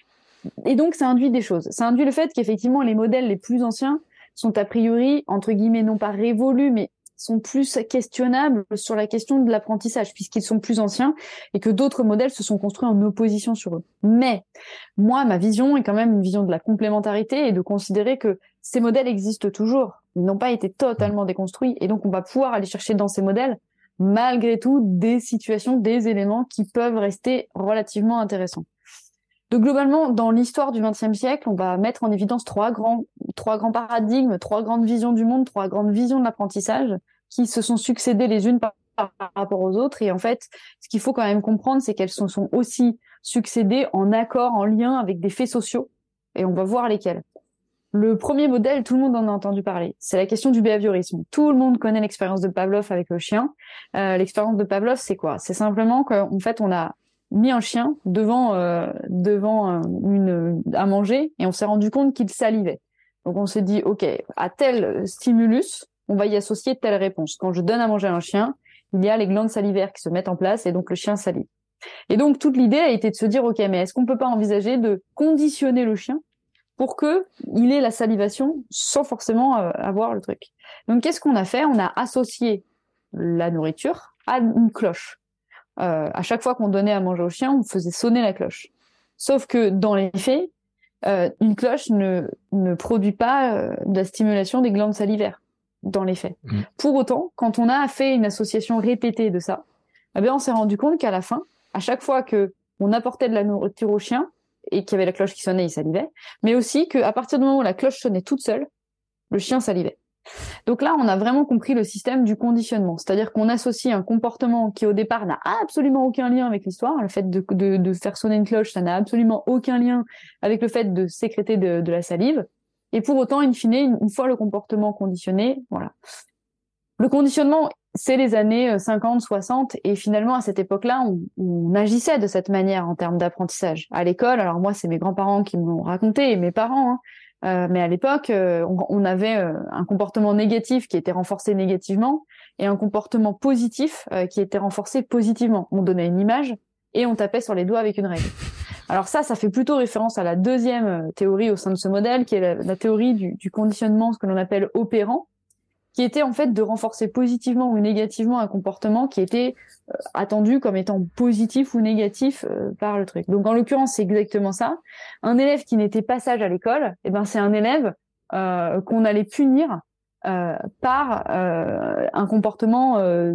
Et donc, ça induit des choses. Ça induit le fait qu'effectivement, les modèles les plus anciens sont a priori, entre guillemets, non pas révolus, mais sont plus questionnables sur la question de l'apprentissage, puisqu'ils sont plus anciens et que d'autres modèles se sont construits en opposition sur eux. Mais moi, ma vision est quand même une vision de la complémentarité et de considérer que ces modèles existent toujours. Ils n'ont pas été totalement déconstruits et donc on va pouvoir aller chercher dans ces modèles, malgré tout, des situations, des éléments qui peuvent rester relativement intéressants. Donc globalement, dans l'histoire du vingtième siècle, on va mettre en évidence trois grands, trois grands paradigmes, trois grandes visions du monde, trois grandes visions de l'apprentissage qui se sont succédées les unes par, par rapport aux autres. Et en fait, ce qu'il faut quand même comprendre, c'est qu'elles se sont aussi succédées en accord, en lien avec des faits sociaux. Et on va voir lesquels. Le premier modèle, tout le monde en a entendu parler. C'est la question du behaviorisme. Tout le monde connaît l'expérience de Pavlov avec le chien. Euh, l'expérience de Pavlov, c'est quoi? C'est simplement qu'en fait, on a mis un chien devant euh, devant une à manger et on s'est rendu compte qu'il salivait. Donc on s'est dit ok, à tel stimulus, on va y associer telle réponse. Quand je donne à manger à un chien, il y a les glandes salivaires qui se mettent en place et donc le chien salive. Et donc toute l'idée a été de se dire ok, mais est-ce qu'on peut pas envisager de conditionner le chien pour que il ait la salivation sans forcément euh, avoir le truc. Donc qu'est-ce qu'on a fait? On a associé la nourriture à une cloche. Euh, à chaque fois qu'on donnait à manger au chien, on faisait sonner la cloche. Sauf que dans les faits, euh, une cloche ne, ne produit pas euh, de la stimulation des glandes salivaires, dans les faits. Mmh. Pour autant, quand on a fait une association répétée de ça, eh bien, on s'est rendu compte qu'à la fin, à chaque fois que on apportait de la nourriture au chien, et qu'il y avait la cloche qui sonnait, il salivait, mais aussi qu'à partir du moment où la cloche sonnait toute seule, le chien salivait. Donc là, on a vraiment compris le système du conditionnement, c'est-à-dire qu'on associe un comportement qui au départ n'a absolument aucun lien avec l'histoire, le fait de, de, de faire sonner une cloche, ça n'a absolument aucun lien avec le fait de sécréter de, de la salive, et pour autant, in fine, une, une fois le comportement conditionné, voilà. Le conditionnement, c'est les années cinquante, soixante, et finalement, à cette époque-là, on, on agissait de cette manière en termes d'apprentissage. À l'école, alors moi, c'est mes grands-parents qui m'ont raconté, et mes parents, hein, Euh, mais à l'époque, euh, on, on avait euh, un comportement négatif qui était renforcé négativement et un comportement positif euh, qui était renforcé positivement. On donnait une image et on tapait sur les doigts avec une règle. Alors ça, ça fait plutôt référence à la deuxième théorie au sein de ce modèle, qui est la, la théorie du, du conditionnement, ce que l'on appelle opérant, qui était en fait de renforcer positivement ou négativement un comportement qui était euh, attendu comme étant positif ou négatif euh, par le truc. Donc en l'occurrence, c'est exactement ça. Un élève qui n'était pas sage à l'école, eh ben c'est un élève euh, qu'on allait punir euh, par euh, un comportement euh,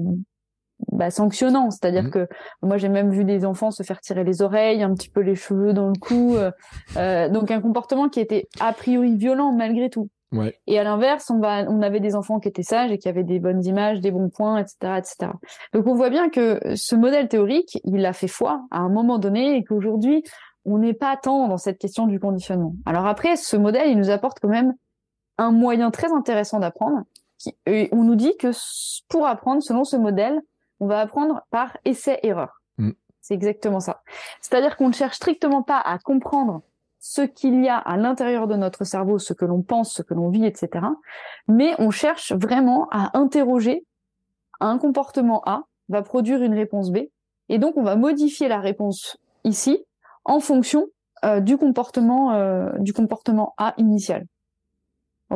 bah, sanctionnant, c'est-à-dire mmh. que moi j'ai même vu des enfants se faire tirer les oreilles, un petit peu les cheveux dans le cou, euh, euh, donc un comportement qui était a priori violent malgré tout. Ouais. Et à l'inverse, on, va, on avait des enfants qui étaient sages et qui avaient des bonnes images, des bons points, et cetera, et cetera. Donc on voit bien que ce modèle théorique, il a fait foi à un moment donné et qu'aujourd'hui, on n'est pas tant dans cette question du conditionnement. Alors après, ce modèle, il nous apporte quand même un moyen très intéressant d'apprendre. Qui, et on nous dit que pour apprendre, selon ce modèle, on va apprendre par essai-erreur. Mmh. C'est exactement ça. C'est-à-dire qu'on ne cherche strictement pas à comprendre ce qu'il y a à l'intérieur de notre cerveau, ce que l'on pense, ce que l'on vit, et cetera. Mais on cherche vraiment à interroger un comportement A, va produire une réponse B, et donc on va modifier la réponse ici en fonction euh, du comportement euh, du comportement A initial. Ok ?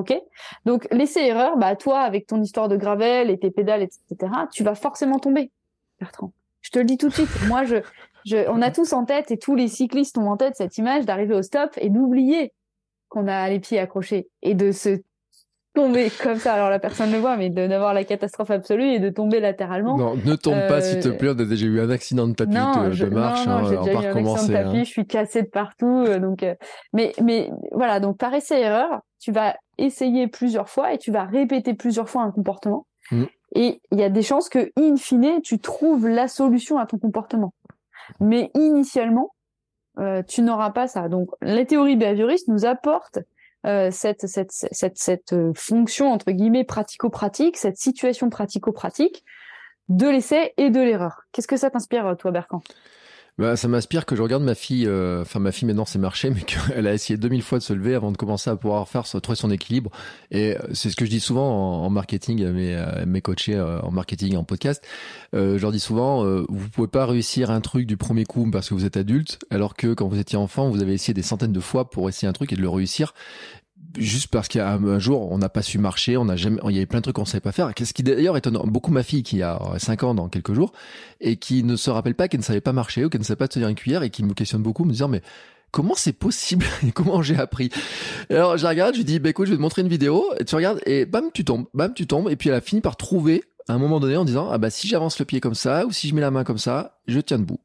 Donc l'essai-erreur, bah toi avec ton histoire de gravel et tes pédales, et cetera, tu vas forcément tomber, Bertrand. Je te le dis tout de suite. Moi, je, je, on a tous en tête et tous les cyclistes ont en tête cette image d'arriver au stop et d'oublier qu'on a les pieds accrochés et de se tomber comme ça. Alors la personne le voit, mais de d'avoir la catastrophe absolue et de tomber latéralement. Non, ne tombe euh... pas s'il te plaît. On a déjà eu un accident de tapis non, de, je, de marche. Non, non, hein, j'ai déjà eu un accident de tapis. Hein. Je suis cassée de partout. Euh, donc, euh, mais, mais voilà. Donc par essai-erreur, tu vas essayer plusieurs fois et tu vas répéter plusieurs fois un comportement. Mmh. Et il y a des chances que, in fine, tu trouves la solution à ton comportement. Mais initialement, euh, tu n'auras pas ça. Donc, la théorie behavioriste nous apporte euh, cette, cette, cette, cette euh, fonction, entre guillemets, pratico-pratique, cette situation pratico-pratique de l'essai et de l'erreur. Qu'est-ce que ça t'inspire, toi, Bertrand ? Bah, ça m'inspire que je regarde ma fille, euh, enfin ma fille maintenant c'est marché, mais qu'elle a essayé deux mille fois de se lever avant de commencer à pouvoir faire, trouver son équilibre. Et c'est ce que je dis souvent en, en marketing à mes, à mes coachés euh, en marketing et en podcast. Euh, je leur dis souvent, euh, vous pouvez pas réussir un truc du premier coup parce que vous êtes adulte, alors que quand vous étiez enfant, vous avez essayé des centaines de fois pour essayer un truc et de le réussir. Juste parce qu'un jour, on n'a pas su marcher, on n'a jamais, il y avait plein de trucs qu'on savait pas faire. Ce qui d'ailleurs étonne beaucoup ma fille qui a cinq ans dans quelques jours et qui ne se rappelle pas qu'elle ne savait pas marcher ou qu'elle ne savait pas tenir une cuillère et qui me questionne beaucoup, me disant mais comment c'est possible et comment j'ai appris. Et alors je la regarde, je lui dis bah écoute, je vais te montrer une vidéo. Et tu regardes et bam tu tombes, bam tu tombes et puis elle a fini par trouver à un moment donné en disant ah bah si j'avance le pied comme ça ou si je mets la main comme ça, je tiens debout.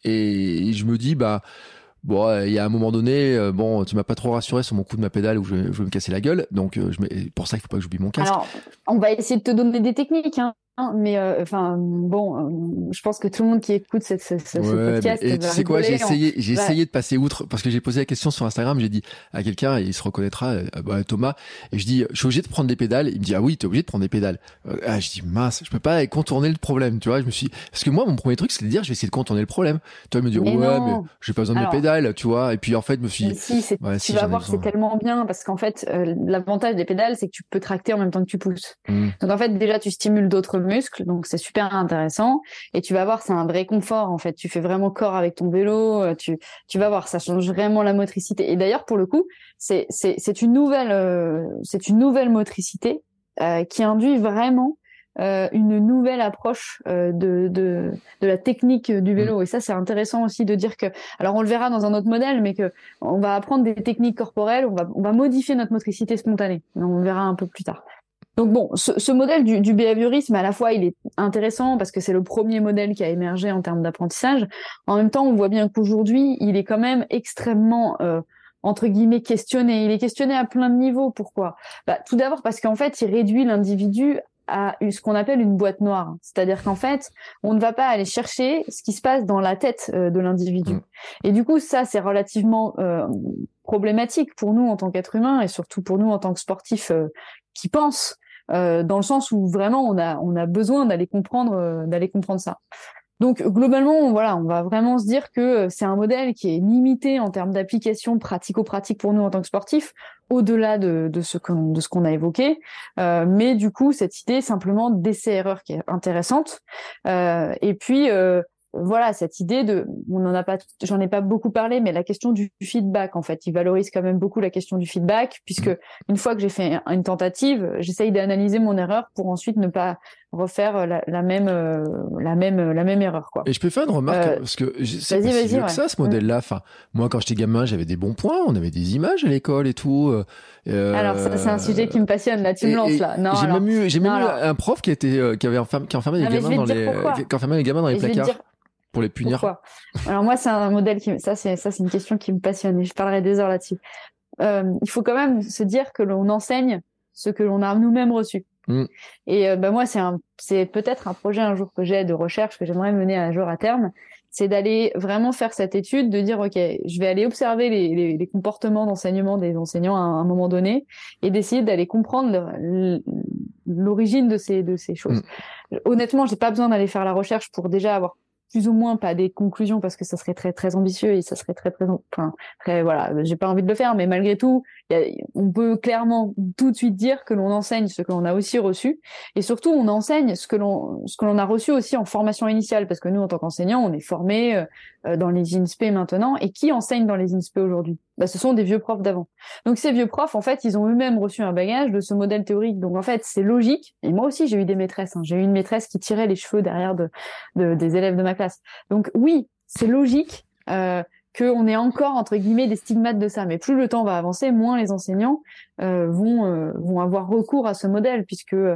Et je me dis bah bon, il y a un moment donné, euh, bon, tu m'as pas trop rassuré sur mon coup de ma pédale où je, je vais me casser la gueule, donc euh, je mets, pour ça qu'il faut pas que j'oublie mon casque. Alors, on va essayer de te donner des techniques, hein, mais enfin, euh, bon, euh, je pense que tout le monde qui écoute cette, cette, ce ouais, podcast, et tu sais quoi, j'ai essayé, j'ai ouais. essayé de passer outre parce que j'ai posé la question sur Instagram, j'ai dit à quelqu'un et il se reconnaîtra, euh, bah, Thomas, et je dis, je suis obligé de prendre des pédales. Il me dit ah oui, t'es obligé de prendre des pédales. Euh, ah, je dis mince, je peux pas contourner le problème, tu vois. Je me suis, parce que moi, mon premier truc, c'était de dire, je vais essayer de contourner le problème. Tu vois, il me dit mais ouais, non. mais j'ai pas besoin de Alors, mes pédales, tu vois. Et puis en fait, je me suis, si, c'est, ouais, tu si, vas voir, c'est tellement bien parce qu'en fait, euh, l'avantage des pédales, c'est que tu peux tracter en même temps que tu pousses. Mm. Donc en fait, déjà, tu stimules d'autres muscles, donc c'est super intéressant. Et tu vas voir, c'est un vrai confort. En fait, tu fais vraiment corps avec ton vélo. Tu, tu vas voir, ça change vraiment la motricité. Et d'ailleurs, pour le coup, c'est, c'est, c'est une nouvelle, euh, c'est une nouvelle motricité euh, qui induit vraiment euh, une nouvelle approche euh, de, de, de la technique du vélo. Mmh. Et ça, c'est intéressant aussi de dire que, alors on le verra dans un autre modèle, mais que on va apprendre des techniques corporelles, on va, on va modifier notre motricité spontanée. On le verra un peu plus tard. Donc bon, ce, ce modèle du, du behaviorisme, à la fois, il est intéressant parce que c'est le premier modèle qui a émergé en termes d'apprentissage. En même temps, on voit bien qu'aujourd'hui, il est quand même extrêmement, euh, entre guillemets, questionné. Il est questionné à plein de niveaux. Pourquoi ? Bah, tout d'abord parce qu'en fait, il réduit l'individu à ce qu'on appelle une boîte noire. C'est-à-dire qu'en fait, on ne va pas aller chercher ce qui se passe dans la tête euh, de l'individu. Mmh. Et du coup, ça, c'est relativement euh, problématique pour nous en tant qu'êtres humains et surtout pour nous en tant que sportifs euh, qui pensent, euh, dans le sens où vraiment on a on a besoin d'aller comprendre euh, d'aller comprendre ça. Donc globalement, voilà, on va vraiment se dire que c'est un modèle qui est limité en termes d'application pratico-pratique pour nous en tant que sportifs, au-delà de, de ce qu'on de ce qu'on a évoqué. Euh, mais du coup, cette idée simplement d'essai-erreur qui est intéressante. Euh, et puis, euh, voilà, cette idée de, on en a pas, j'en ai pas beaucoup parlé, mais la question du feedback, en fait, il valorise quand même beaucoup la question du feedback, puisque une fois que j'ai fait une tentative, j'essaye d'analyser mon erreur pour ensuite ne pas refaire la, la même, euh, la même, la même erreur, quoi. Et je peux faire une remarque, Euh, parce que c'est vas-y, pas si vas-y, vieux ouais. que ça, ce modèle-là. Enfin, moi, quand j'étais gamin, j'avais des bons points, on avait des images à l'école et tout. Euh, Alors, ça, c'est un sujet qui me passionne, là, tu me lances, là. Non, j'ai alors, même eu, j'ai non, même eu alors, un prof qui était, euh, qui avait enfermé, qui enfermait les non, mais je gamins vais dans te dire les, pourquoi. qui enfermait les gamins dans les Et je vais te placards dire pour les punir. pourquoi. Alors, moi, c'est un modèle qui, ça, c'est, ça, c'est une question qui me passionne et je parlerai des heures là-dessus. Euh, il faut quand même se dire que l'on enseigne ce que l'on a nous-mêmes reçu. Mm. Et euh, bah moi, c'est un, c'est peut-être un projet un jour que j'ai de recherche que j'aimerais mener un jour à terme, c'est d'aller vraiment faire cette étude, de dire ok, je vais aller observer les, les, les comportements d'enseignement des enseignants à un moment donné et d'essayer d'aller comprendre l'origine de ces de ces choses. Mm. Honnêtement, j'ai pas besoin d'aller faire la recherche pour déjà avoir plus ou moins pas des conclusions parce que ça serait très très ambitieux et ça serait très très enfin très voilà, j'ai pas envie de le faire, mais malgré tout y a, on peut clairement tout de suite dire que l'on enseigne ce que l'on a aussi reçu et surtout on enseigne ce que l'on ce que l'on a reçu aussi en formation initiale parce que nous en tant qu'enseignants on est formés euh, dans les I N S P maintenant et qui enseigne dans les I N S P aujourd'hui? Bah ce sont des vieux profs d'avant. Donc ces vieux profs en fait ils ont eux-mêmes reçu un bagage de ce modèle théorique. Donc en fait c'est logique et moi aussi j'ai eu des maîtresses, hein. J'ai eu une maîtresse qui tirait les cheveux derrière de, de des élèves de ma classe. Donc oui c'est logique euh, qu'on ait encore entre guillemets des stigmates de ça, mais plus le temps va avancer, moins les enseignants euh, vont euh, vont avoir recours à ce modèle, puisque euh,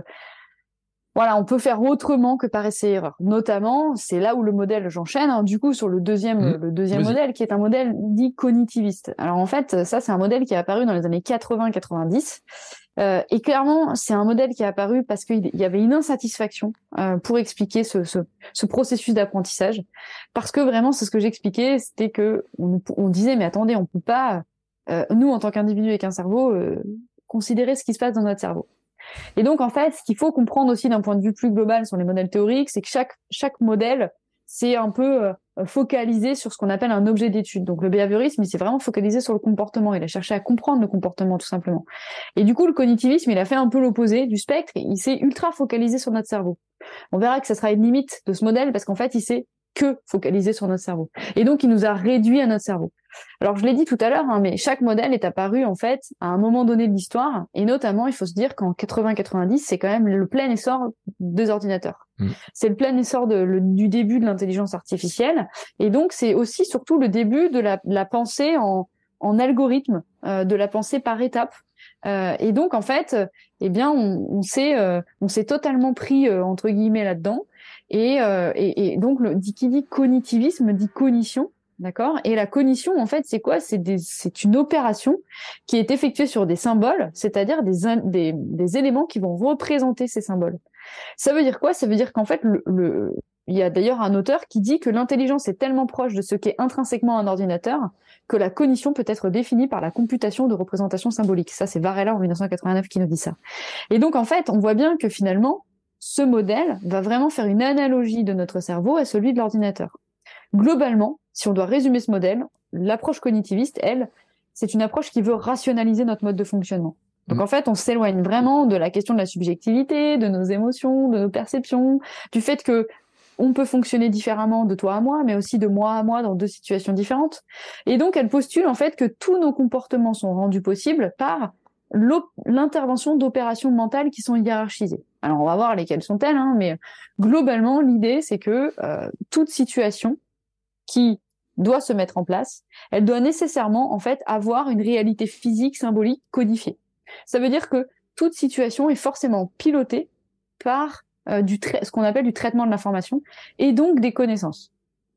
voilà, on peut faire autrement que par essai-erreur. Notamment, c'est là où le modèle, j'enchaîne, hein, du coup sur le deuxième mmh. le deuxième Vas-y. modèle, qui est un modèle dit cognitiviste. Alors en fait, ça c'est un modèle qui est apparu dans les années quatre-vingts quatre-vingt-dix. Euh, et clairement, c'est un modèle qui est apparu parce qu'il y avait une insatisfaction euh, pour expliquer ce, ce, ce processus d'apprentissage. Parce que vraiment, c'est ce que j'expliquais, c'était que on, on disait, mais attendez, on peut pas, euh, nous en tant qu'individu avec un cerveau, euh, considérer ce qui se passe dans notre cerveau. Et donc, en fait, ce qu'il faut comprendre aussi d'un point de vue plus global sur les modèles théoriques, c'est que chaque chaque modèle, c'est un peu euh, focalisé sur ce qu'on appelle un objet d'étude. Donc, le behaviorisme, il s'est vraiment focalisé sur le comportement. Il a cherché à comprendre le comportement, tout simplement. Et du coup, le cognitivisme, il a fait un peu l'opposé du spectre. Il s'est ultra focalisé sur notre cerveau. On verra que ça sera une limite de ce modèle parce qu'en fait, il s'est que focalisé sur notre cerveau. Et donc, il nous a réduit à notre cerveau. Alors, je l'ai dit tout à l'heure, hein, mais chaque modèle est apparu, en fait, à un moment donné de l'histoire. Et notamment, il faut se dire qu'en quatre-vingts quatre-vingt-dix, c'est quand même le plein essor des ordinateurs. Mmh. C'est le plein essor de, le, du début de l'intelligence artificielle. Et donc, c'est aussi surtout le début de la, la pensée en, en algorithme, euh, de la pensée par étapes. Euh, et donc, en fait, eh bien, on, on s'est, euh, on s'est totalement pris, euh, entre guillemets, là-dedans. Et, euh, et, et donc, le, qui dit cognitivisme dit cognition. D'accord. Et la cognition, en fait, c'est quoi? C'est des, c'est une opération qui est effectuée sur des symboles, c'est-à-dire des, des, des éléments qui vont représenter ces symboles. Ça veut dire quoi? Ça veut dire qu'en fait, le, le, il y a d'ailleurs un auteur qui dit que l'intelligence est tellement proche de ce qu'est intrinsèquement un ordinateur que la cognition peut être définie par la computation de représentations symboliques. Ça, c'est Varela en dix-neuf cent quatre-vingt-neuf qui nous dit ça. Et donc, en fait, on voit bien que finalement, ce modèle va vraiment faire une analogie de notre cerveau à celui de l'ordinateur. Globalement, si on doit résumer ce modèle, l'approche cognitiviste, elle, c'est une approche qui veut rationaliser notre mode de fonctionnement. Donc, mmh. en fait, on s'éloigne vraiment de la question de la subjectivité, de nos émotions, de nos perceptions, du fait que on peut fonctionner différemment de toi à moi, mais aussi de moi à moi dans deux situations différentes. Et donc, elle postule, en fait, que tous nos comportements sont rendus possibles par l'intervention d'opérations mentales qui sont hiérarchisées. Alors, on va voir lesquelles sont-elles, hein, mais globalement, l'idée, c'est que euh, toute situation qui doit se mettre en place, elle doit nécessairement, en fait, avoir une réalité physique, symbolique, codifiée. Ça veut dire que toute situation est forcément pilotée par euh, du tra- ce qu'on appelle du traitement de l'information et donc des connaissances.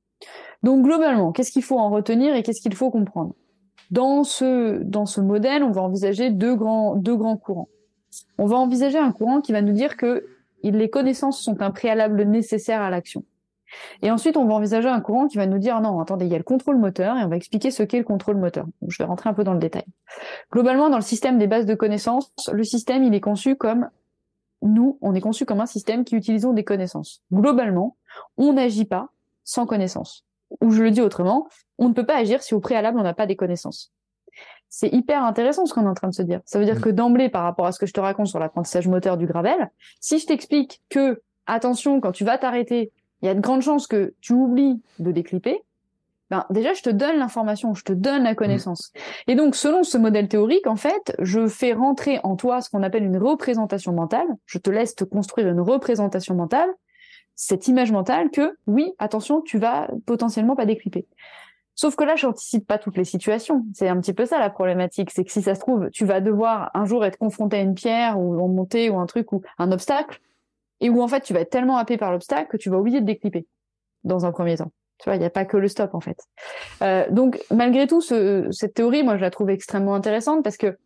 Donc, globalement, qu'est-ce qu'il faut en retenir et qu'est-ce qu'il faut comprendre? Dans ce, dans ce modèle, on va envisager deux grands, deux grands courants. On va envisager un courant qui va nous dire que les connaissances sont un préalable nécessaire à l'action. Et ensuite, on va envisager un courant qui va nous dire non, attendez, il y a le contrôle moteur et on va expliquer ce qu'est le contrôle moteur. Donc, je vais rentrer un peu dans le détail. Globalement, dans le système des bases de connaissances, le système, il est conçu comme nous, on est conçu comme un système qui utilisons des connaissances. Globalement, on n'agit pas sans connaissances. Ou je le dis autrement, on ne peut pas agir si au préalable, on n'a pas des connaissances. C'est hyper intéressant ce qu'on est en train de se dire. Ça veut dire que d'emblée, par rapport à ce que je te raconte sur l'apprentissage moteur du Gravel, si je t'explique que, attention, quand tu vas t'arrêter, il y a de grandes chances que tu oublies de déclipper. Ben, déjà, je te donne l'information, je te donne la connaissance. Mmh. Et donc, selon ce modèle théorique, en fait, je fais rentrer en toi ce qu'on appelle une représentation mentale. Je te laisse te construire une représentation mentale, cette image mentale que, oui, attention, tu vas potentiellement pas déclipper. Sauf que là, je n'anticipe pas toutes les situations. C'est un petit peu ça la problématique. C'est que si ça se trouve, tu vas devoir un jour être confronté à une pierre ou en montée ou un truc ou un obstacle, et où en fait, tu vas être tellement happé par l'obstacle que tu vas oublier de déclipper dans un premier temps. Tu vois, il n'y a pas que le stop, en fait. Euh, donc, malgré tout, ce, cette théorie, moi, je la trouve extrêmement intéressante parce que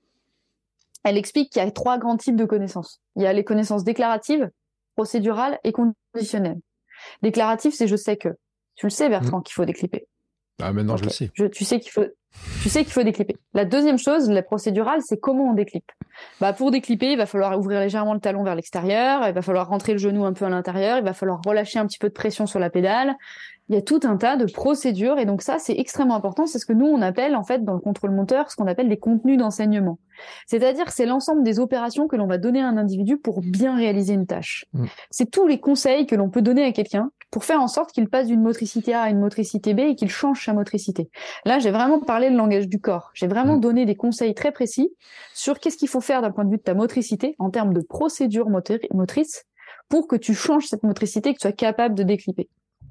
elle explique qu'il y a trois grands types de connaissances. Il y a les connaissances déclaratives, procédurales et conditionnelles. Déclaratives, c'est je sais que. Tu le sais, Bertrand, mmh. qu'il faut déclipper. Ah, maintenant, okay. je le sais. Je, tu sais qu'il faut, tu sais qu'il faut déclipper. La deuxième chose, la procédurale, c'est comment on déclippe. Bah, pour déclipper, il va falloir ouvrir légèrement le talon vers l'extérieur, il va falloir rentrer le genou un peu à l'intérieur, il va falloir relâcher un petit peu de pression sur la pédale. Il y a tout un tas de procédures et donc ça, c'est extrêmement important. C'est ce que nous, on appelle en fait dans le contrôle moteur, ce qu'on appelle des contenus d'enseignement. C'est-à-dire que c'est l'ensemble des opérations que l'on va donner à un individu pour bien réaliser une tâche. Mmh. C'est tous les conseils que l'on peut donner à quelqu'un pour faire en sorte qu'il passe d'une motricité A à une motricité B et qu'il change sa motricité. Là, j'ai vraiment parlé le langage du corps. J'ai vraiment mmh. donné des conseils très précis sur qu'est-ce qu'il faut faire d'un point de vue de ta motricité en termes de procédure motrice pour que tu changes cette motricité et que tu sois capable de déclipper.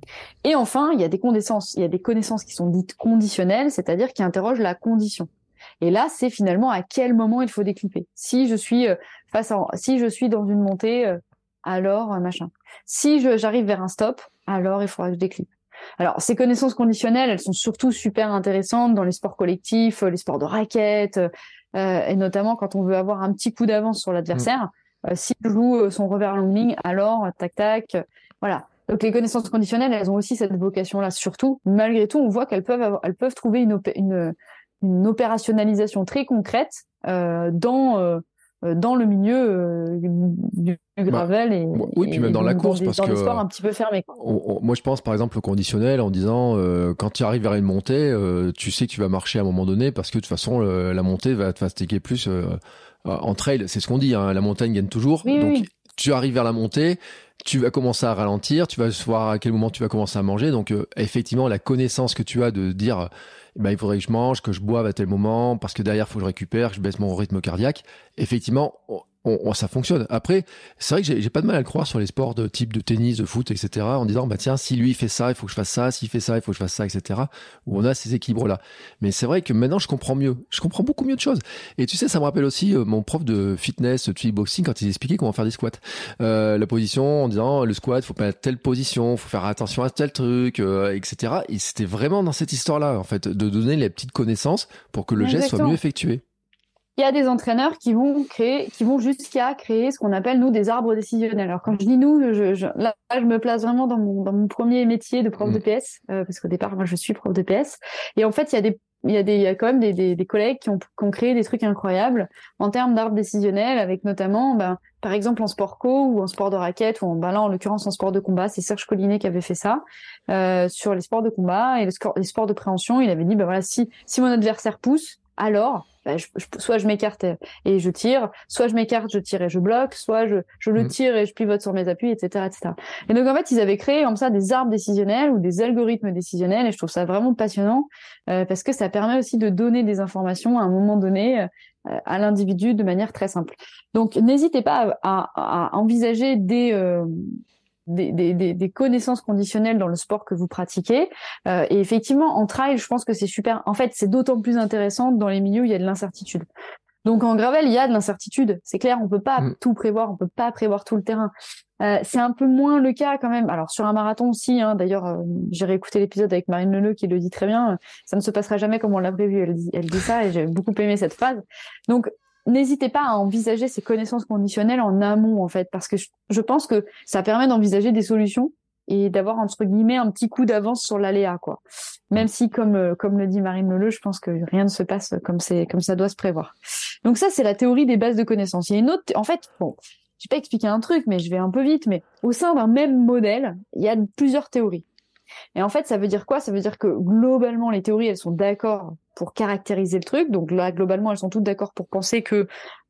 Et enfin, il y a des connaissances, il y a des connaissances qui sont dites conditionnelles, c'est-à-dire qui interrogent la condition. Et là, c'est finalement à quel moment il faut déclipper. Si je suis face à, si je suis dans une montée, alors machin. Si je, j'arrive vers un stop, alors il faudra que je déclippe. Alors, ces connaissances conditionnelles, elles sont surtout super intéressantes dans les sports collectifs, les sports de raquettes, euh, et notamment quand on veut avoir un petit coup d'avance sur l'adversaire. Mmh. Euh, si je joue son revers long ligne, alors tac tac, voilà. Donc les connaissances conditionnelles, elles ont aussi cette vocation-là. Surtout, malgré tout, on voit qu'elles peuvent avoir, elles peuvent trouver une, opé- une, une opérationnalisation très concrète euh, dans euh, dans le milieu euh, du, du gravel bah, et oui, puis même dans, dans la course, dans des, parce dans que des sports un petit peu fermés. On, on, moi, je pense par exemple au conditionnel en disant euh, quand tu arrives vers une montée, euh, tu sais que tu vas marcher à un moment donné parce que de toute façon euh, la montée va te fatiguer plus euh, en trail. C'est ce qu'on dit, hein, la montagne gagne toujours. Oui, donc oui. Tu arrives vers la montée. Tu vas commencer à ralentir, tu vas voir à quel moment tu vas commencer à manger. Donc, euh, effectivement, la connaissance que tu as de dire, bah, il faudrait que je mange, que je boive à tel moment, parce que derrière, il faut que je récupère, que je baisse mon rythme cardiaque. Effectivement, on, on, ça fonctionne. Après, c'est vrai que j'ai, j'ai pas de mal à le croire sur les sports de type de tennis, de foot, et cetera. En disant, bah tiens, si lui il fait ça, il faut que je fasse ça. S'il fait ça, il faut que je fasse ça, et cetera. Où on a ces équilibres-là. Mais c'est vrai que maintenant, je comprends mieux. Je comprends beaucoup mieux de choses. Et tu sais, ça me rappelle aussi euh, mon prof de fitness, de kickboxing, quand il expliquait comment faire des squats. Euh, la position, en disant, le squat, faut pas être telle position, faut faire attention à tel truc, euh, et cetera. Et c'était vraiment dans cette histoire-là, en fait, de donner les petites connaisses pour que le Exactement. geste soit mieux effectué. Il y a des entraîneurs qui vont créer, qui vont jusqu'à créer ce qu'on appelle nous des arbres décisionnels. Alors quand je dis nous, je, je, là, je me place vraiment dans mon dans mon premier métier de prof mmh. de P S, euh, parce qu'au départ moi je suis prof de P S. Et en fait il y a des il y a des il y a quand même des des, des collègues qui ont, qui ont créé des trucs incroyables en termes d'arbres décisionnels, avec notamment ben par exemple en sport co ou en sport de raquette ou en ben là en l'occurrence en sport de combat, c'est Serge Collinet qui avait fait ça euh, sur les sports de combat et le score, les sports de préhension. Il avait dit ben voilà si si mon adversaire pousse, alors ben, je, je, soit je m'écarte et je tire, soit je m'écarte, je tire et je bloque, soit je, je le tire et je pivote sur mes appuis, et cetera, et cetera. Et donc en fait, ils avaient créé comme ça des arbres décisionnels ou des algorithmes décisionnels, et je trouve ça vraiment passionnant euh, parce que ça permet aussi de donner des informations à un moment donné euh, à l'individu de manière très simple. Donc n'hésitez pas à, à, à envisager des euh, Des, des, des connaissances conditionnelles dans le sport que vous pratiquez. Euh, et effectivement, en trail, je pense que c'est super. En fait, c'est d'autant plus intéressant dans les milieux où il y a de l'incertitude. Donc en gravel, il y a de l'incertitude. C'est clair, on peut pas mmh. tout prévoir, on peut pas prévoir tout le terrain. Euh, c'est un peu moins le cas quand même. Alors sur un marathon aussi, hein, d'ailleurs, euh, j'ai réécouté l'épisode avec Marine Leleu qui le dit très bien. Ça ne se passera jamais comme on l'a prévu. Elle dit, elle dit ça et j'ai beaucoup aimé cette phrase. Donc n'hésitez pas à envisager ces connaissances conditionnelles en amont, en fait, parce que je, je pense que ça permet d'envisager des solutions et d'avoir, entre guillemets, un petit coup d'avance sur l'aléa, quoi. Même si, comme, comme le dit Marine Leleu, je pense que rien ne se passe comme c'est, comme ça doit se prévoir. Donc ça, c'est la théorie des bases de connaissances. Il y a une autre, en fait, bon, je vais pas expliquer un truc, mais je vais un peu vite, mais au sein d'un même modèle, il y a plusieurs théories. Et en fait, ça veut dire quoi? Ça veut dire que globalement, les théories, elles sont d'accord pour caractériser le truc. Donc là, globalement, elles sont toutes d'accord pour penser que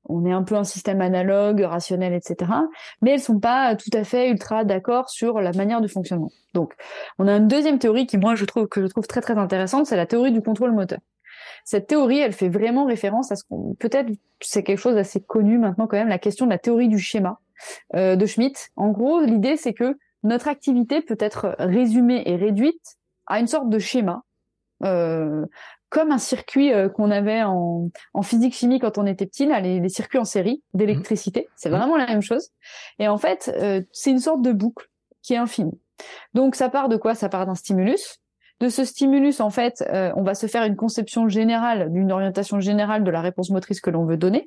on est un peu un système analogue, rationnel, et cetera. Mais elles sont pas tout à fait ultra d'accord sur la manière de fonctionnement. Donc, on a une deuxième théorie qui, moi, je trouve que je trouve très très intéressante, c'est la théorie du contrôle moteur. Cette théorie, elle fait vraiment référence à ce qu'on, peut-être, c'est quelque chose d'assez connu maintenant quand même, la question de la théorie du schéma euh, de Schmitt. En gros, l'idée, c'est que notre activité peut être résumée et réduite à une sorte de schéma, euh, comme un circuit euh, qu'on avait en, en physique-chimie quand on était petit, là, les, les circuits en série d'électricité. C'est vraiment la même chose. Et en fait, euh, c'est une sorte de boucle qui est infinie. Donc, ça part de quoi? Ça part d'un stimulus. De ce stimulus, en fait, euh, on va se faire une conception générale, d'une orientation générale de la réponse motrice que l'on veut donner.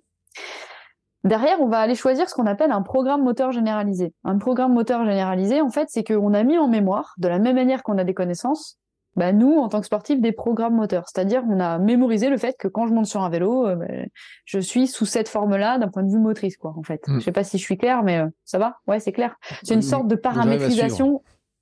Derrière, on va aller choisir ce qu'on appelle un programme moteur généralisé. Un programme moteur généralisé, en fait, c'est qu'on a mis en mémoire, de la même manière qu'on a des connaissances, bah nous, en tant que sportifs, des programmes moteurs. C'est-à-dire qu'on a mémorisé le fait que quand je monte sur un vélo, euh, bah, je suis sous cette forme-là d'un point de vue motrice, quoi, en fait. Mmh. Je sais pas si je suis claire, mais euh, ça va? Ouais, c'est clair. C'est une sorte de paramétrisation.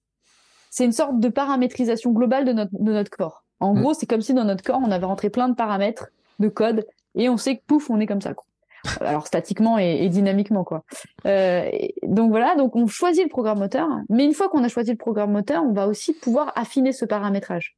C'est une sorte de paramétrisation globale de notre, de notre corps. En mmh. gros, c'est comme si dans notre corps, on avait rentré plein de paramètres, de codes, et on sait que pouf, on est comme ça, quoi. Alors statiquement et, et dynamiquement, quoi. Euh, et donc voilà, donc on choisit le programme moteur, mais une fois qu'on a choisi le programme moteur, on va aussi pouvoir affiner ce paramétrage.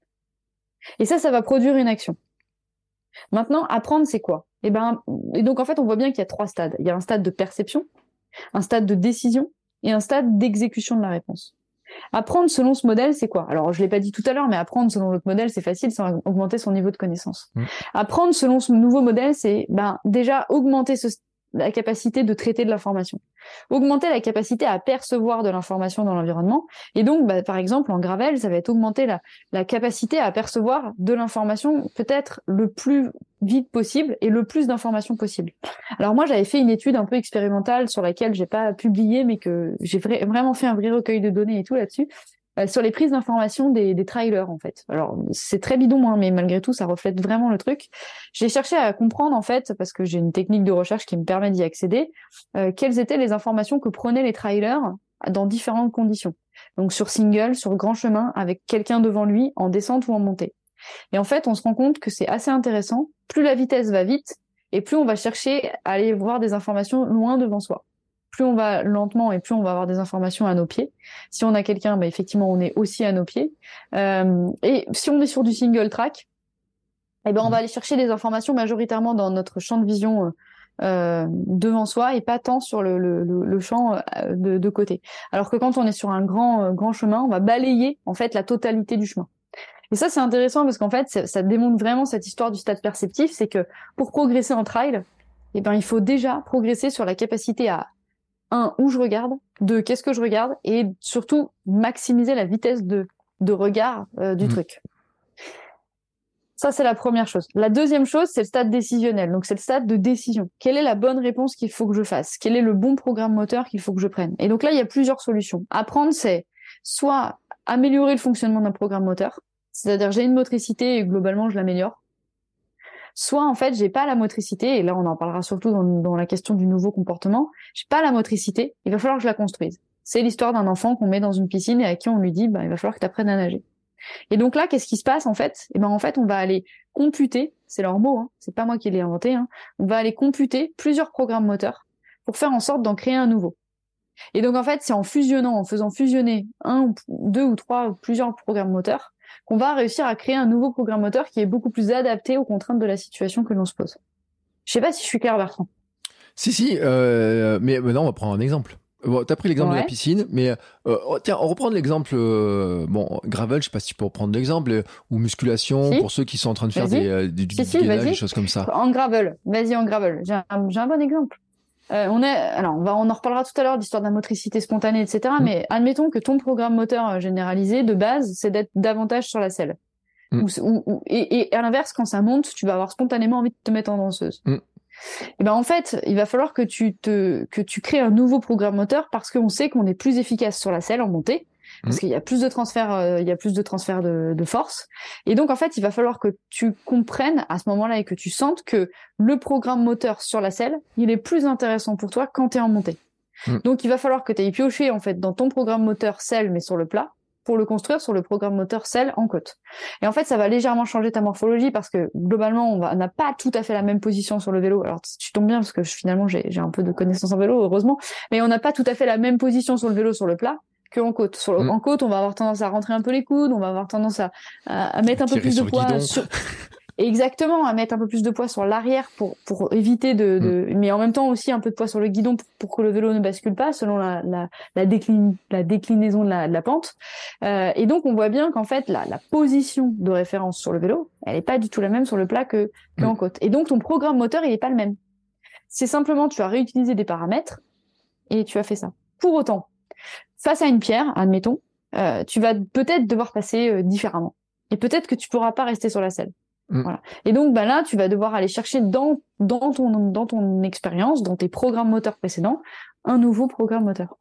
Et ça, ça va produire une action. Maintenant, apprendre, c'est quoi? Et ben, et donc en fait, on voit bien qu'il y a trois stades. Il y a un stade de perception, un stade de décision et un stade d'exécution de la réponse. Apprendre selon ce modèle, c'est quoi? Alors, je l'ai pas dit tout à l'heure, mais apprendre selon notre modèle, c'est facile, c'est augmenter son niveau de connaissance. Mmh. Apprendre selon ce nouveau modèle, c'est ben déjà augmenter ce, la capacité de traiter de l'information, augmenter la capacité à percevoir de l'information dans l'environnement. Et donc, bah, par exemple, en Gravel, ça va être augmenter la, la capacité à percevoir de l'information peut-être le plus vite possible et le plus d'informations possible. Alors moi, j'avais fait une étude un peu expérimentale sur laquelle j'ai pas publié, mais que j'ai vra- vraiment fait un vrai recueil de données et tout là-dessus, euh, sur les prises d'informations des, des trailers, en fait. Alors, c'est très bidon, hein, mais malgré tout, ça reflète vraiment le truc. J'ai cherché à comprendre, en fait, parce que j'ai une technique de recherche qui me permet d'y accéder, euh, quelles étaient les informations que prenaient les trailers dans différentes conditions. Donc, sur single, sur grand chemin, avec quelqu'un devant lui, en descente ou en montée. Et en fait, on se rend compte que c'est assez intéressant. Plus la vitesse va vite, et plus on va chercher à aller voir des informations loin devant soi. Plus on va lentement et plus on va avoir des informations à nos pieds. Si on a quelqu'un, bah effectivement, on est aussi à nos pieds. Euh, et si on est sur du single track, eh ben on va aller chercher des informations majoritairement dans notre champ de vision euh, devant soi et pas tant sur le, le, le champ de, de côté. Alors que quand on est sur un grand grand chemin, on va balayer en fait la totalité du chemin. Et ça, c'est intéressant parce qu'en fait, ça, ça démontre vraiment cette histoire du stade perceptif, c'est que pour progresser en trail, eh ben, il faut déjà progresser sur la capacité à, un, où je regarde, deux, qu'est-ce que je regarde, et surtout, maximiser la vitesse de, de regard euh, du mmh. truc. Ça, c'est la première chose. La deuxième chose, c'est le stade décisionnel. Donc, c'est le stade de décision. Quelle est la bonne réponse qu'il faut que je fasse? Quel est le bon programme moteur qu'il faut que je prenne? Et donc là, il y a plusieurs solutions. Apprendre, c'est soit améliorer le fonctionnement d'un programme moteur, c'est-à-dire j'ai une motricité et globalement je l'améliore. Soit en fait j'ai pas la motricité, et là on en parlera surtout dans, dans la question du nouveau comportement, j'ai pas la motricité, il va falloir que je la construise. C'est l'histoire d'un enfant qu'on met dans une piscine et à qui on lui dit bah, il va falloir que tu apprennes à nager. Et donc là, qu'est-ce qui se passe en fait? Et ben en fait on va aller computer, c'est leur mot, hein, c'est pas moi qui l'ai inventé, hein, on va aller computer plusieurs programmes moteurs pour faire en sorte d'en créer un nouveau. Et donc en fait c'est en fusionnant, en faisant fusionner un ou deux ou trois ou plusieurs programmes moteurs qu'on va réussir à créer un nouveau programme moteur qui est beaucoup plus adapté aux contraintes de la situation que l'on se pose. Je sais pas si je suis claire, Bertrand. Si, si, euh, mais maintenant on va prendre un exemple. Bon, t'as pris l'exemple ouais. de la piscine, mais euh, tiens, on reprend l'exemple, euh, bon, gravel, je sais pas si tu peux reprendre l'exemple, euh, ou musculation, si. Pour ceux qui sont en train de faire vas-y. des, euh, des, du si, gainage, si, des choses comme ça. En gravel, vas-y en gravel, j'ai un, j'ai un bon exemple. Euh, on est, alors on va, on en reparlera tout à l'heure d'histoire de la motricité spontanée, et cetera. Mmh. Mais admettons que ton programme moteur généralisé de base, c'est d'être davantage sur la selle. Mmh. Ou, ou, ou, et, et à l'inverse, quand ça monte, tu vas avoir spontanément envie de te mettre en danseuse. Mmh. Et ben en fait, il va falloir que tu te, que tu crées un nouveau programme moteur parce qu'on sait qu'on est plus efficace sur la selle en montée. Parce mmh. qu'il y a plus de transfert, euh, il y a plus de transfert de, de force. Et donc, en fait, il va falloir que tu comprennes à ce moment-là et que tu sentes que le programme moteur sur la selle, il est plus intéressant pour toi quand tu es en montée. Mmh. Donc, il va falloir que tu ailles piocher, en fait, dans ton programme moteur selle, mais sur le plat, pour le construire sur le programme moteur S E L en côte. Et en fait, ça va légèrement changer ta morphologie parce que globalement, on va, on n'a pas tout à fait la même position sur le vélo. Alors, tu tombes bien parce que finalement, j'ai, j'ai un peu de connaissances en vélo, heureusement, mais on n'a pas tout à fait la même position sur le vélo sur le plat qu'en côte. Sur le, mmh. En côte, on va avoir tendance à rentrer un peu les coudes, on va avoir tendance à, à, à mettre un peu plus de poids sur... Exactement, à mettre un peu plus de poids sur l'arrière pour pour éviter de, de mmh. mais en même temps aussi un peu de poids sur le guidon pour, pour que le vélo ne bascule pas selon la la la, décline, la déclinaison de la, de la pente. Euh, et donc on voit bien qu'en fait la la position de référence sur le vélo, elle est pas du tout la même sur le plat que qu'en mmh. côte. Et donc ton programme moteur, il est pas le même. C'est simplement tu as réutilisé des paramètres et tu as fait ça. Pour autant, face à une pierre, admettons, euh, tu vas peut-être devoir passer euh, différemment. Et peut-être que tu pourras pas rester sur la selle. Mmh. Voilà. Et donc, bah là, tu vas devoir aller chercher dans, dans ton, dans ton expérience, dans tes programmes moteurs précédents, un nouveau programme moteur.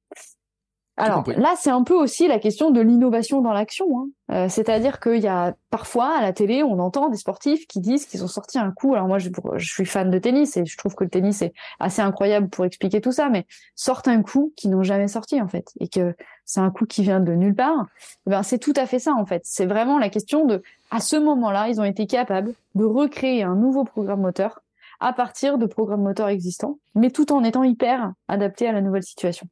Alors là, c'est un peu aussi la question de l'innovation dans l'action. Hein. Euh, c'est-à-dire qu'il y a parfois à la télé, on entend des sportifs qui disent qu'ils ont sorti un coup. Alors moi, je, je suis fan de tennis et je trouve que le tennis est assez incroyable pour expliquer tout ça, mais sortent un coup qu'ils n'ont jamais sorti en fait, et que c'est un coup qui vient de nulle part. Et ben c'est tout à fait ça en fait. C'est vraiment la question de, à ce moment-là, ils ont été capables de recréer un nouveau programme moteur à partir de programmes moteurs existants, mais tout en étant hyper adaptés à la nouvelle situation.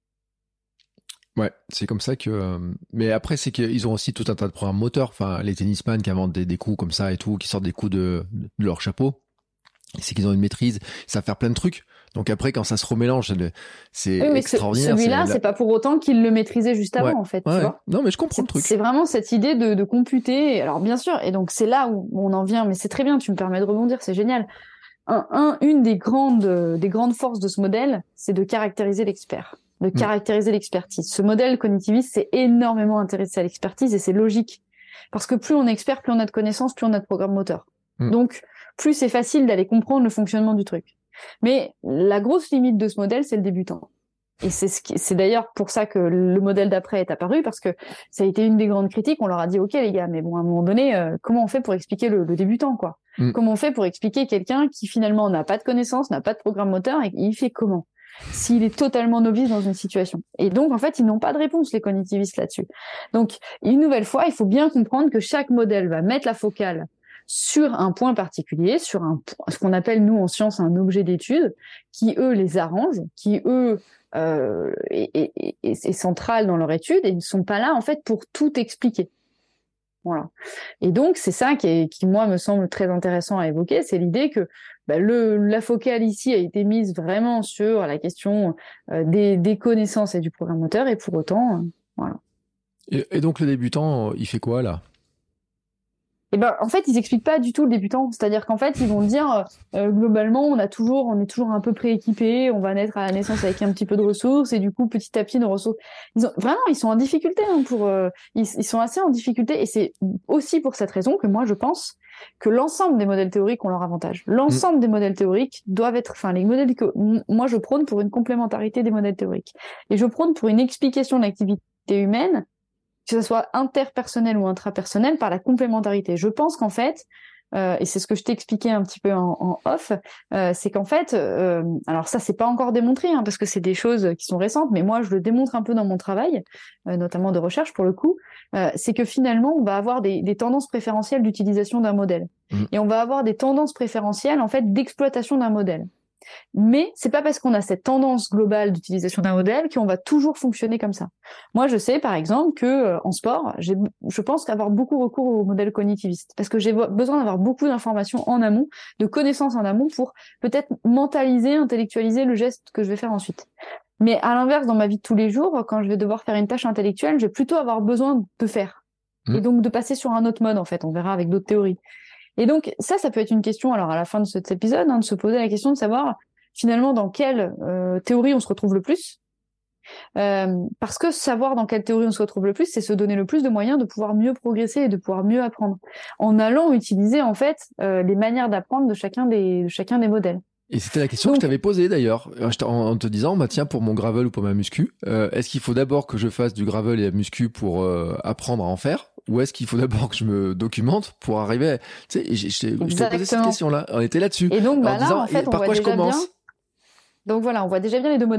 Ouais, c'est comme ça que. Euh... Mais après, c'est qu'ils ont aussi tout un tas de programmes moteurs. Enfin, les tennisman qui inventent des, des coups comme ça et tout, qui sortent des coups de, de leur chapeau. C'est qu'ils ont une maîtrise, ça va faire plein de trucs. Donc après, quand ça se remélange, c'est oui, extraordinaire. Celui-là, c'est, c'est pas pour autant qu'ils le maîtrisaient juste avant, ouais, en fait. Ouais. Tu vois non, mais je comprends c'est, le truc. C'est vraiment cette idée de, de computer. Alors bien sûr, et donc c'est là où on en vient. Mais c'est très bien. Tu me permets de rebondir, c'est génial. Un, un, une des grandes, des grandes forces de ce modèle, c'est de caractériser l'expert. de caractériser mmh. l'expertise. Ce modèle cognitiviste s'est énormément intéressé à l'expertise et c'est logique. Parce que plus on est expert, plus on a de connaissances, plus on a de programme moteur. Mmh. Donc, plus c'est facile d'aller comprendre le fonctionnement du truc. Mais la grosse limite de ce modèle, c'est le débutant. Et c'est, ce qui, c'est d'ailleurs pour ça que le modèle d'après est apparu, parce que ça a été une des grandes critiques. On leur a dit, OK les gars, mais bon, à un moment donné, euh, comment on fait pour expliquer le, le débutant, quoi mmh. Comment on fait pour expliquer quelqu'un qui finalement n'a pas de connaissances, n'a pas de programme moteur, et il fait comment s'il est totalement novice dans une situation. Et donc, en fait, ils n'ont pas de réponse, les cognitivistes, là-dessus. Donc, une nouvelle fois, il faut bien comprendre que chaque modèle va mettre la focale sur un point particulier, sur un, ce qu'on appelle, nous, en science, un objet d'étude, qui, eux, les arrange, qui, eux, euh, est, est, est, est central dans leur étude, et ils ne sont pas là, en fait, pour tout expliquer. Voilà. Et donc, c'est ça qui, est, qui, moi, me semble très intéressant à évoquer, c'est l'idée que bah, le, la focale ici a été mise vraiment sur la question euh, des, des connaissances et du programme moteur, et pour autant, euh, voilà. Et, et donc, le débutant, il fait quoi, là ? Et ben, en fait, ils expliquent pas du tout le débutant. C'est-à-dire qu'en fait, ils vont dire, euh, globalement, on a toujours, on est toujours un peu prééquipé, on va naître à la naissance avec un petit peu de ressources, et du coup, petit à petit, nos ressources, ils ont, vraiment, ils sont en difficulté, hein, pour, euh, ils, ils sont assez en difficulté, et c'est aussi pour cette raison que moi, je pense que l'ensemble des modèles théoriques ont leur avantage. L'ensemble mmh. des modèles théoriques doivent être, enfin, les modèles que, moi, je prône pour une complémentarité des modèles théoriques. Et je prône pour une explication de l'activité humaine, que ce soit interpersonnel ou intrapersonnel, par la complémentarité. Je pense qu'en fait, euh, et c'est ce que je t'ai expliqué un petit peu en, en off, euh, c'est qu'en fait, euh, alors ça c'est pas encore démontré, hein, parce que c'est des choses qui sont récentes, mais moi je le démontre un peu dans mon travail, euh, notamment de recherche pour le coup, euh, c'est que finalement on va avoir des, des tendances préférentielles d'utilisation d'un modèle, mmh. et on va avoir des tendances préférentielles en fait d'exploitation d'un modèle. Mais c'est pas parce qu'on a cette tendance globale d'utilisation d'un modèle qu'on va toujours fonctionner comme ça. Moi, je sais, par exemple, que euh, en sport, j'ai, je pense qu'avoir beaucoup recours au modèle cognitiviste, parce que j'ai besoin d'avoir beaucoup d'informations en amont, de connaissances en amont pour peut-être mentaliser, intellectualiser le geste que je vais faire ensuite. Mais à l'inverse, dans ma vie de tous les jours, quand je vais devoir faire une tâche intellectuelle, je vais plutôt avoir besoin de faire. Mmh. Et donc de passer sur un autre mode, en fait. On verra avec d'autres théories. Et donc, ça, ça peut être une question, alors à la fin de cet épisode, hein, de se poser la question de savoir, finalement, dans quelle euh, théorie on se retrouve le plus. Euh, parce que savoir dans quelle théorie on se retrouve le plus, c'est se donner le plus de moyens de pouvoir mieux progresser et de pouvoir mieux apprendre, en allant utiliser, en fait, euh, les manières d'apprendre de chacun des, de chacun des modèles. Et c'était la question Donc, que je t'avais posée d'ailleurs, en te disant, bah tiens, pour mon gravel ou pour ma muscu, euh, est-ce qu'il faut d'abord que je fasse du gravel et la muscu pour euh, apprendre à en faire, ou est-ce qu'il faut d'abord que je me documente pour arriver à... Tu sais, je, je, je t'ai posé cette question-là, on était là-dessus. Et donc, bah en là, disant, en fait, on par voit quoi déjà je commence bien... Donc voilà, on voit déjà bien les deux modèles.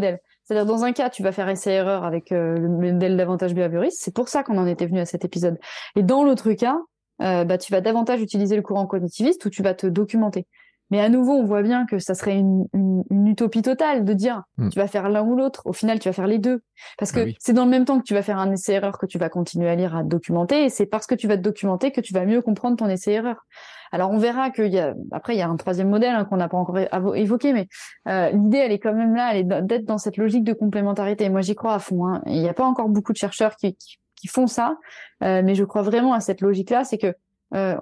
C'est-à-dire, dans un cas, tu vas faire essai-erreur avec euh, le modèle d'avantage behavioriste. C'est pour ça qu'on en était venu à cet épisode. Et dans l'autre cas, euh, bah, tu vas davantage utiliser le courant cognitiviste où tu vas te documenter. Mais à nouveau, on voit bien que ça serait une, une, une utopie totale de dire mmh. tu vas faire l'un ou l'autre. Au final, tu vas faire les deux. Parce que ah oui. c'est dans le même temps que tu vas faire un essai-erreur que tu vas continuer à lire, à te documenter. Et c'est parce que tu vas te documenter que tu vas mieux comprendre ton essai-erreur. Alors, on verra qu'il y a, après, il y a un troisième modèle hein, qu'on n'a pas encore évoqué, mais euh, l'idée, elle est quand même là, elle est d'être dans cette logique de complémentarité. Et moi, j'y crois à fond. Hein. Il n'y a pas encore beaucoup de chercheurs qui, qui, qui font ça, euh, mais je crois vraiment à cette logique-là. C'est que euh,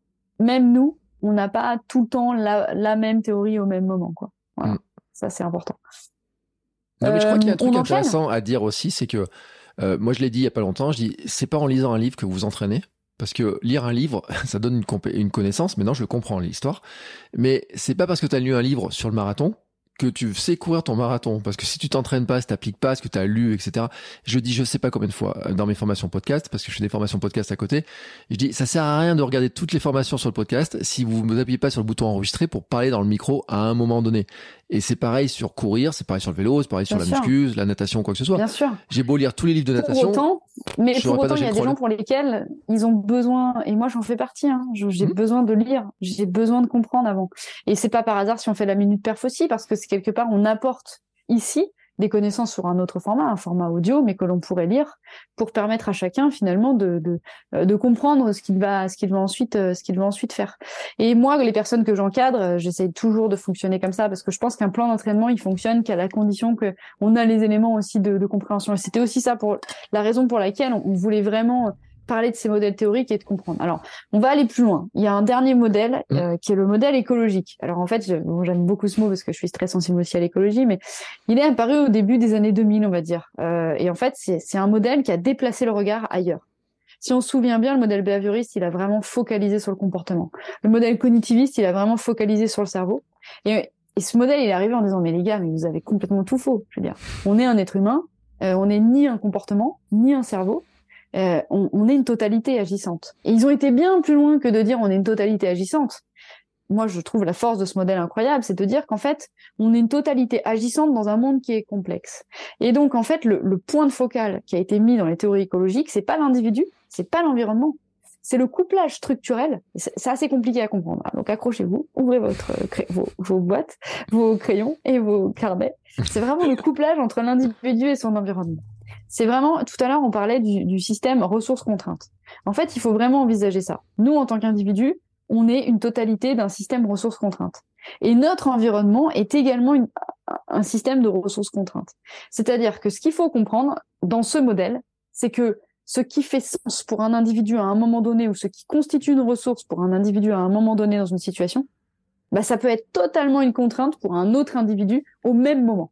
même nous, on n'a pas tout le temps la, la même théorie au même moment, quoi. Voilà. Mm. Ça, c'est important. Non, mais je crois qu'il y a un truc intéressant à dire aussi, c'est que, euh, moi, je l'ai dit il y a pas longtemps, je dis, c'est pas en lisant un livre que vous vous entraînez. Parce que lire un livre, ça donne une, compé- une connaissance. Maintenant, je comprends l'histoire. Mais c'est pas parce que tu as lu un livre sur le marathon que tu sais courir ton marathon. Parce que si tu t'entraînes pas, si t'appliques pas ce que tu as lu, et cetera. Je dis, je sais pas combien de fois dans mes formations podcast, parce que je fais des formations podcast à côté. Je dis, ça sert à rien de regarder toutes les formations sur le podcast si vous ne vous appuyez pas sur le bouton enregistrer pour parler dans le micro à un moment donné. Et c'est pareil sur courir, c'est pareil sur le vélo, c'est pareil sur Bien la sûr. muscu, la natation, quoi que ce soit. Bien sûr. J'ai beau lire tous les livres de natation. Pour autant, mais pour autant, il y a des gens pour lesquels ils ont besoin, et moi j'en fais partie, hein, j'ai mmh. besoin de lire, j'ai besoin de comprendre avant. Et c'est pas par hasard si on fait la minute perf aussi, parce que c'est quelque part, on apporte ici des connaissances sur un autre format, un format audio, mais que l'on pourrait lire pour permettre à chacun finalement de de, de comprendre ce qu'il va ce qu'il va ensuite ce qu'il va ensuite faire. Et moi, les personnes que j'encadre, j'essaie toujours de fonctionner comme ça parce que je pense qu'un plan d'entraînement il fonctionne qu'à la condition que on a les éléments aussi de, de compréhension. Et c'était aussi ça pour la raison pour laquelle on voulait vraiment parler de ces modèles théoriques et de comprendre. Alors, on va aller plus loin. Il y a un dernier modèle euh, qui est le modèle écologique. Alors en fait, je, bon, j'aime beaucoup ce mot parce que je suis très sensible aussi à l'écologie, mais il est apparu au début des années deux mille, on va dire. Euh, et en fait, c'est, c'est un modèle qui a déplacé le regard ailleurs. Si on se souvient bien, le modèle behavioriste, il a vraiment focalisé sur le comportement. Le modèle cognitiviste, il a vraiment focalisé sur le cerveau. Et, et ce modèle, il est arrivé en disant, mais les gars, mais vous avez complètement tout faux. Je veux dire, on est un être humain, euh, on n'est ni un comportement, ni un cerveau. Euh, on, on est une totalité agissante. Et ils ont été bien plus loin que de dire on est une totalité agissante. Moi, je trouve la force de ce modèle incroyable, c'est de dire qu'en fait, on est une totalité agissante dans un monde qui est complexe. Et donc, en fait, le, le point de focal qui a été mis dans les théories écologiques, c'est pas l'individu, c'est pas l'environnement, c'est le couplage structurel. C'est, c'est assez compliqué à comprendre. Donc, accrochez-vous, ouvrez votre cray- vos, vos boîtes, vos crayons et vos carnets. C'est vraiment le couplage entre l'individu et son environnement. C'est vraiment, tout à l'heure, on parlait du, du système ressources-contraintes. En fait, il faut vraiment envisager ça. Nous, en tant qu'individus, on est une totalité d'un système ressources-contraintes. Et notre environnement est également une, un système de ressources-contraintes. C'est-à-dire que ce qu'il faut comprendre dans ce modèle, c'est que ce qui fait sens pour un individu à un moment donné ou ce qui constitue une ressource pour un individu à un moment donné dans une situation, bah, ça peut être totalement une contrainte pour un autre individu au même moment.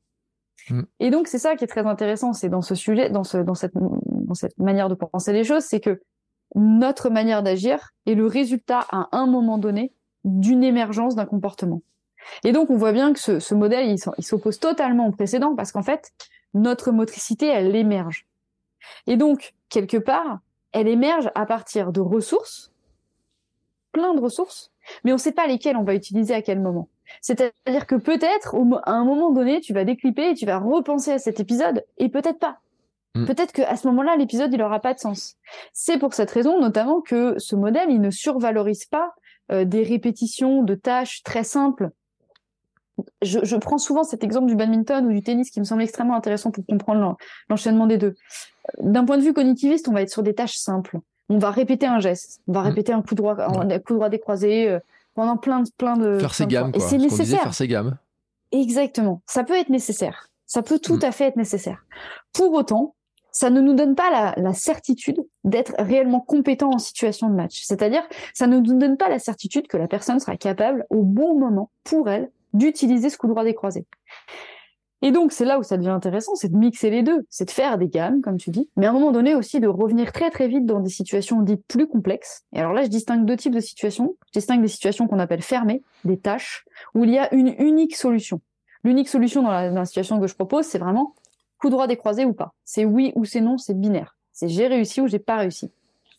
Et donc, c'est ça qui est très intéressant, c'est dans ce sujet, dans ce, dans cette, dans cette manière de penser les choses, c'est que notre manière d'agir est le résultat à un moment donné d'une émergence d'un comportement. Et donc, on voit bien que ce, ce modèle, il, il s'oppose totalement au précédent parce qu'en fait, notre motricité, elle émerge. Et donc, quelque part, elle émerge à partir de ressources, plein de ressources, mais on ne sait pas lesquelles on va utiliser à quel moment. C'est-à-dire que peut-être, à un moment donné, tu vas déclipper et tu vas repenser à cet épisode, et peut-être pas. Mmh. Peut-être qu'à ce moment-là, l'épisode, il n'aura pas de sens. C'est pour cette raison, notamment, que ce modèle, il ne survalorise pas euh, des répétitions de tâches très simples. Je, je prends souvent cet exemple du badminton ou du tennis qui me semble extrêmement intéressant pour comprendre l'en, l'enchaînement des deux. D'un point de vue cognitiviste, on va être sur des tâches simples. On va répéter un geste, on va répéter un coup droit, un coup droit décroisé, euh, pendant plein de plein de faire ses gammes, quoi. Et c'est Ce nécessaire. qu'on disait, faire ses gammes. Exactement. Ça peut être nécessaire. Ça peut tout mmh. à fait être nécessaire. Pour autant, ça ne nous donne pas la, la certitude d'être réellement compétent en situation de match. C'est-à-dire, ça ne nous donne pas la certitude que la personne sera capable, au bon moment, pour elle, d'utiliser ce coup droit décroisé. Et donc, c'est là où ça devient intéressant, c'est de mixer les deux, c'est de faire des gammes, comme tu dis, mais à un moment donné aussi de revenir très très vite dans des situations dites plus complexes. Et alors là, je distingue deux types de situations. Je distingue des situations qu'on appelle fermées, des tâches, où il y a une unique solution. L'unique solution dans la, dans la situation que je propose, c'est vraiment coup droit décroisé ou pas. C'est oui ou c'est non, c'est binaire. C'est j'ai réussi ou j'ai pas réussi.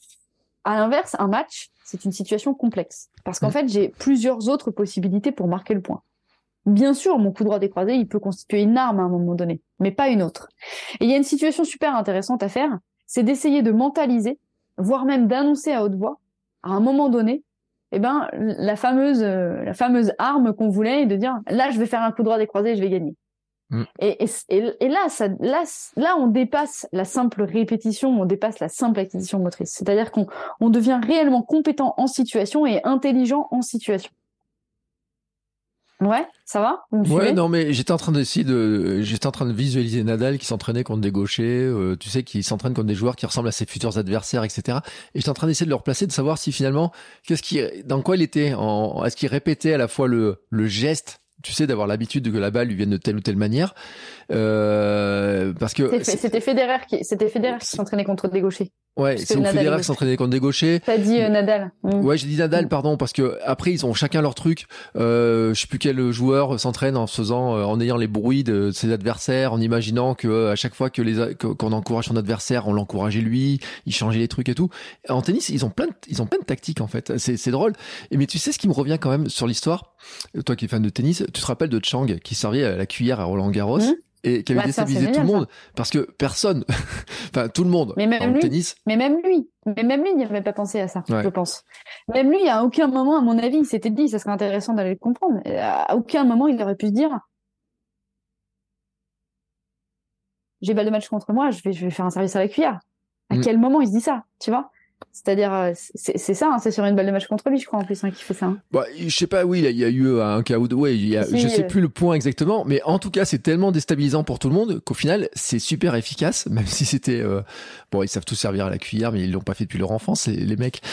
À l'inverse, un match, c'est une situation complexe. Parce qu'en mmh. fait, j'ai plusieurs autres possibilités pour marquer le point. Bien sûr, mon coup droit décroisé, il peut constituer une arme à un moment donné, mais pas une autre. Et il y a une situation super intéressante à faire, c'est d'essayer de mentaliser, voire même d'annoncer à haute voix, à un moment donné, eh ben, la fameuse, euh, la fameuse arme qu'on voulait, et de dire, là, je vais faire un coup droit décroisé et je vais gagner. Mm. Et, et, et là, ça, là, là, on dépasse la simple répétition, on dépasse la simple acquisition motrice. C'est-à-dire qu'on on devient réellement compétent en situation et intelligent en situation. Ouais, ça va? Vous me Ouais, suivez? non, mais j'étais en train d'essayer de, j'étais en train de visualiser Nadal qui s'entraînait contre des gauchers, euh, tu sais, qui s'entraîne contre des joueurs qui ressemblent à ses futurs adversaires, et cetera. Et j'étais en train d'essayer de le replacer, de savoir si finalement, qu'est-ce qui, dans quoi il était, en, est-ce qu'il répétait à la fois le, le geste, tu sais, d'avoir l'habitude que la balle lui vienne de telle ou telle manière, euh, parce que c'était, c'était Federer qui, c'était Federer qui s'entraînait contre des gauchers. Ouais, c'est où Federer qui s'entraînait contre des gauchers. T'as dit euh, Nadal. Mmh. Ouais, j'ai dit Nadal, mmh. pardon, parce que après ils ont chacun leur truc. Euh, je sais plus quel joueur s'entraîne en faisant, euh, en ayant les bruits de ses adversaires, en imaginant que à chaque fois que les que, qu'on encourage son adversaire, on l'encourageait lui, il changeait les trucs et tout. En tennis, ils ont plein, de, ils ont plein de tactiques en fait. C'est, c'est drôle. Et mais tu sais ce qui me revient quand même sur l'histoire, toi qui es fan de tennis, tu te rappelles de Chang qui servait à la cuillère à Roland Garros. Mmh. Et qui avait bah, déstabilisé ça, tout le monde, ça. Parce que personne, enfin tout le monde, mais même en lui, tennis. Mais même lui, mais même lui, il n'y avait pas pensé à ça, ouais. je pense. Même lui, à aucun moment, à mon avis, il s'était dit, ça serait intéressant d'aller le comprendre. À aucun moment, il aurait pu se dire, j'ai balle de match contre moi, je vais, je vais faire un service à la cuillère. À mmh. quel moment il se dit ça, tu vois? C'est-à-dire, c'est, c'est ça, hein, c'est sur une balle de match contre lui, je crois, en plus, hein, qui fait ça. Hein. Bah, je sais pas, oui, il y a eu un cas où, ouais, il y a, si, je sais euh... plus le point exactement, mais en tout cas, c'est tellement déstabilisant pour tout le monde qu'au final, c'est super efficace, même si c'était, euh, bon, ils savent tous servir à la cuillère, mais ils l'ont pas fait depuis leur enfance, les, les mecs.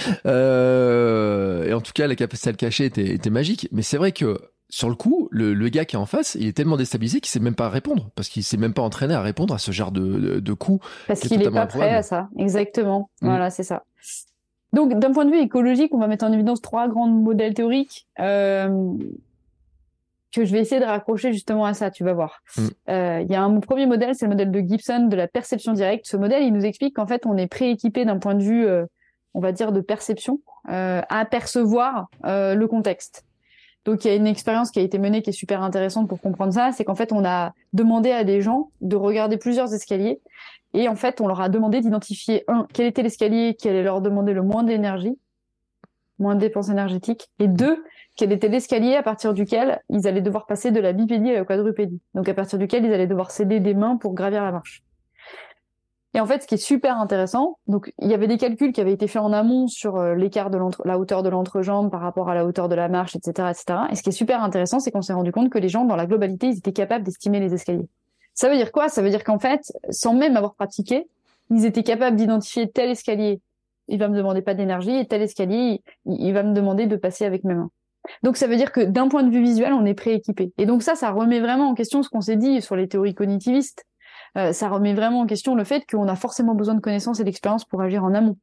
Euh, et en tout cas, la capacité à le cacher était, était magique. Mais c'est vrai que, sur le coup, le, le gars qui est en face, il est tellement déstabilisé qu'il sait même pas répondre, parce qu'il s'est même pas entraîné à répondre à ce genre de, de, de coups. Parce qu'il est pas prêt à ça, exactement. Mmh. Voilà, c'est ça. Donc, d'un point de vue écologique, on va mettre en évidence trois grands modèles théoriques euh, que je vais essayer de raccrocher justement à ça, tu vas voir. Il mmh. euh, y a un premier modèle, c'est le modèle de Gibson de la perception directe. Ce modèle, il nous explique qu'en fait, on est prééquipé d'un point de vue, euh, on va dire, de perception, euh, à percevoir euh, le contexte. Donc, il y a une expérience qui a été menée qui est super intéressante pour comprendre ça, c'est qu'en fait, on a demandé à des gens de regarder plusieurs escaliers et en fait, on leur a demandé d'identifier, un, quel était l'escalier qui allait leur demander le moins d'énergie, moins de dépenses énergétiques, et deux, quel était l'escalier à partir duquel ils allaient devoir passer de la bipédie à la quadrupédie. Donc, à partir duquel ils allaient devoir céder des mains pour gravir la marche. Et en fait, ce qui est super intéressant, donc il y avait des calculs qui avaient été faits en amont sur euh, l'écart de l'entre, la hauteur de l'entrejambe par rapport à la hauteur de la marche, et cetera, et cetera. Et ce qui est super intéressant, c'est qu'on s'est rendu compte que les gens, dans la globalité, ils étaient capables d'estimer les escaliers. Ça veut dire quoi? Ça veut dire qu'en fait, sans même avoir pratiqué, ils étaient capables d'identifier tel escalier, il va me demander pas d'énergie, et tel escalier, il, il va me demander de passer avec mes mains. Donc ça veut dire que d'un point de vue visuel, on est prééquipé. Et donc ça, ça remet vraiment en question ce qu'on s'est dit sur les théories cognitivistes. Euh, ça remet vraiment en question le fait qu'on a forcément besoin de connaissances et d'expérience pour agir en amont.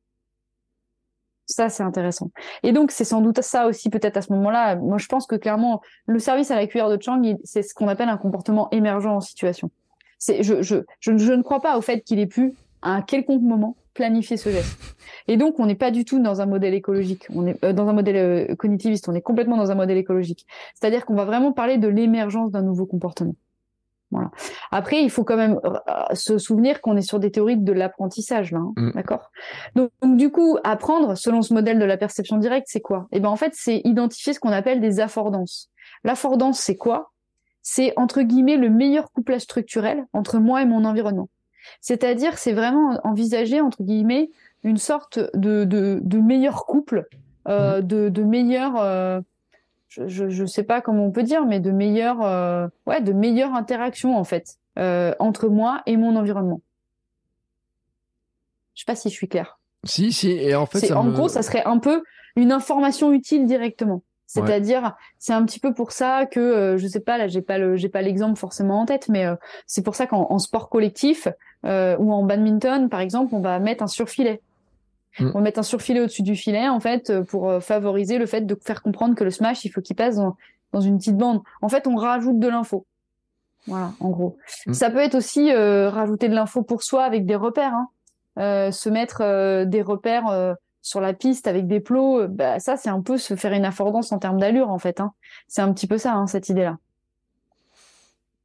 Ça, c'est intéressant. Et donc, c'est sans doute ça aussi, peut-être à ce moment-là. Moi, je pense que clairement, le service à la cuillère de Chang, c'est ce qu'on appelle un comportement émergent en situation. C'est, je, je, je, je ne crois pas au fait qu'il ait pu, à un quelconque moment, planifier ce geste. Et donc, on n'est pas du tout dans un modèle écologique. On est euh, dans un modèle euh, cognitiviste. On est complètement dans un modèle écologique. C'est-à-dire qu'on va vraiment parler de l'émergence d'un nouveau comportement. Voilà. Après, il faut quand même se souvenir qu'on est sur des théories de l'apprentissage, là, hein, mmh. d'accord ? donc, donc, du coup, apprendre, selon ce modèle de la perception directe, c'est quoi ? Eh ben, en fait, c'est identifier ce qu'on appelle des affordances. L'affordance, c'est quoi ? C'est, entre guillemets, le meilleur couplage structurel entre moi et mon environnement. C'est-à-dire, c'est vraiment envisager, entre guillemets, une sorte de, de, de meilleur couple, euh, mmh. de, de meilleur... Euh, Je, je, je sais pas comment on peut dire, mais de meilleures, euh, ouais, de meilleures interactions en fait euh, entre moi et mon environnement. Je sais pas si je suis claire. Si, si. Et en fait, c'est, ça en me... gros, ça serait un peu une information utile directement. C'est-à-dire, ouais. c'est un petit peu pour ça que euh, je sais pas, là, j'ai pas le, j'ai pas l'exemple forcément en tête, mais euh, c'est pour ça qu'en en sport collectif euh, ou en badminton, par exemple, on va mettre un surfilet. On va mettre un surfilet au-dessus du filet, en fait, pour favoriser le fait de faire comprendre que le smash, il faut qu'il passe dans, dans une petite bande. En fait, on rajoute de l'info. Voilà, en gros. Mm. Ça peut être aussi euh, rajouter de l'info pour soi avec des repères. Hein. Euh, se mettre euh, des repères euh, sur la piste avec des plots, bah, ça, c'est un peu se faire une affordance en termes d'allure, en fait. Hein. C'est un petit peu ça, hein, cette idée-là.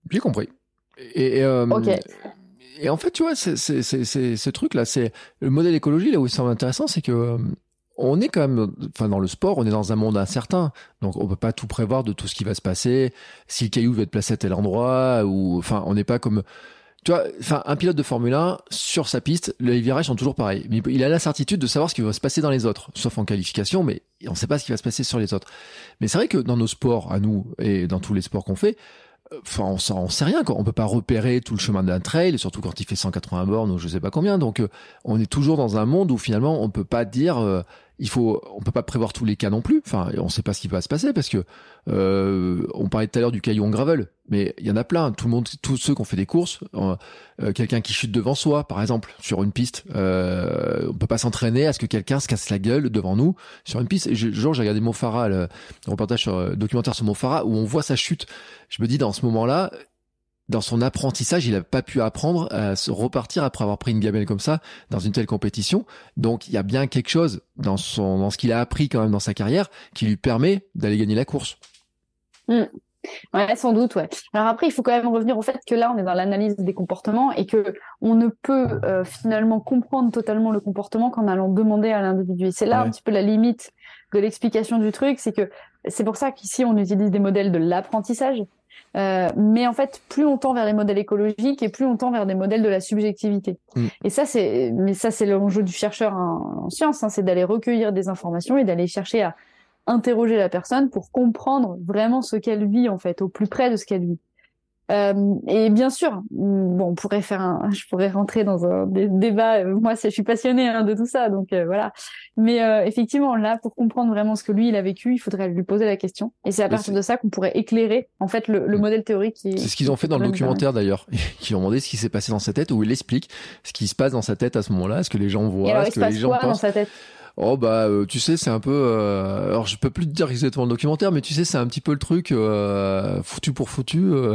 J'ai compris. Et, et, euh, Ok. et en fait, tu vois, c'est, c'est, c'est, c'est, ce truc-là, c'est le modèle écologie, là où il semble intéressant, c'est que euh, on est quand même, enfin, dans le sport, on est dans un monde incertain. Donc, on peut pas tout prévoir de tout ce qui va se passer. Si le caillou va être placé à tel endroit, ou, enfin, on n'est pas comme, tu vois, enfin, un pilote de Formule un, sur sa piste, les virages sont toujours pareils. Mais il a la certitude de savoir ce qui va se passer dans les autres, sauf en qualification, mais on ne sait pas ce qui va se passer sur les autres. Mais c'est vrai que dans nos sports, à nous, et dans tous les sports qu'on fait, enfin, on s'en, on sait rien, quoi. On peut pas repérer tout le chemin d'un trail, surtout quand il fait cent quatre-vingts bornes ou je sais pas combien. Donc, euh, on est toujours dans un monde où finalement, on peut pas dire, euh, il faut, on peut pas prévoir tous les cas non plus. Enfin, on sait pas ce qui va se passer parce que, euh, on parlait tout à l'heure du caillou en gravel, mais il y en a plein. Tout le monde, tous ceux qui ont fait des courses, euh, euh, quelqu'un qui chute devant soi, par exemple, sur une piste, euh, on peut pas s'entraîner à ce que quelqu'un se casse la gueule devant nous sur une piste. Et je, genre, j'ai regardé Mo Farah, le, le reportage sur, euh, documentaire sur Mo Farah, où on voit sa chute. Je me dis, dans ce moment-là, dans son apprentissage, il n'a pas pu apprendre à se repartir après avoir pris une gamelle comme ça dans une telle compétition. Donc, il y a bien quelque chose dans son, dans ce qu'il a appris quand même dans sa carrière qui lui permet d'aller gagner la course. Mmh. Ouais, sans doute, ouais. Alors après, il faut quand même revenir au fait que là, on est dans l'analyse des comportements et que on ne peut euh, finalement comprendre totalement le comportement qu'en allant demander à l'individu. Et c'est là ouais. un petit peu la limite de l'explication du truc, c'est que c'est pour ça qu'ici, on utilise des modèles de l'apprentissage. Euh, mais en fait, plus on tend vers les modèles écologiques et plus on tend vers des modèles de la subjectivité. Mm. Et ça, c'est, mais ça, c'est l'enjeu du chercheur en, en sciences, hein, c'est d'aller recueillir des informations et d'aller chercher à interroger la personne pour comprendre vraiment ce qu'elle vit, en fait, au plus près de ce qu'elle vit. Euh, et bien sûr, bon, on pourrait faire un, je pourrais rentrer dans un dé- débat. Moi, c'est, je suis passionnée hein, de tout ça, donc euh, voilà. Mais euh, effectivement, là, pour comprendre vraiment ce que lui il a vécu, il faudrait lui poser la question. Et c'est à partir de ça qu'on pourrait éclairer en fait le, le modèle théorique. Qui est, c'est ce qu'ils ont fait dans le documentaire d'ailleurs. Ils ont demandé ce qui s'est passé dans sa tête, où il explique ce qui se passe dans sa tête à ce moment-là, ce que les gens voient, et alors, ce il que se passe les gens quoi pensent. Dans sa tête Oh bah euh, tu sais c'est un peu euh, alors je peux plus te dire exactement le documentaire mais tu sais c'est un petit peu le truc euh, foutu pour foutu euh,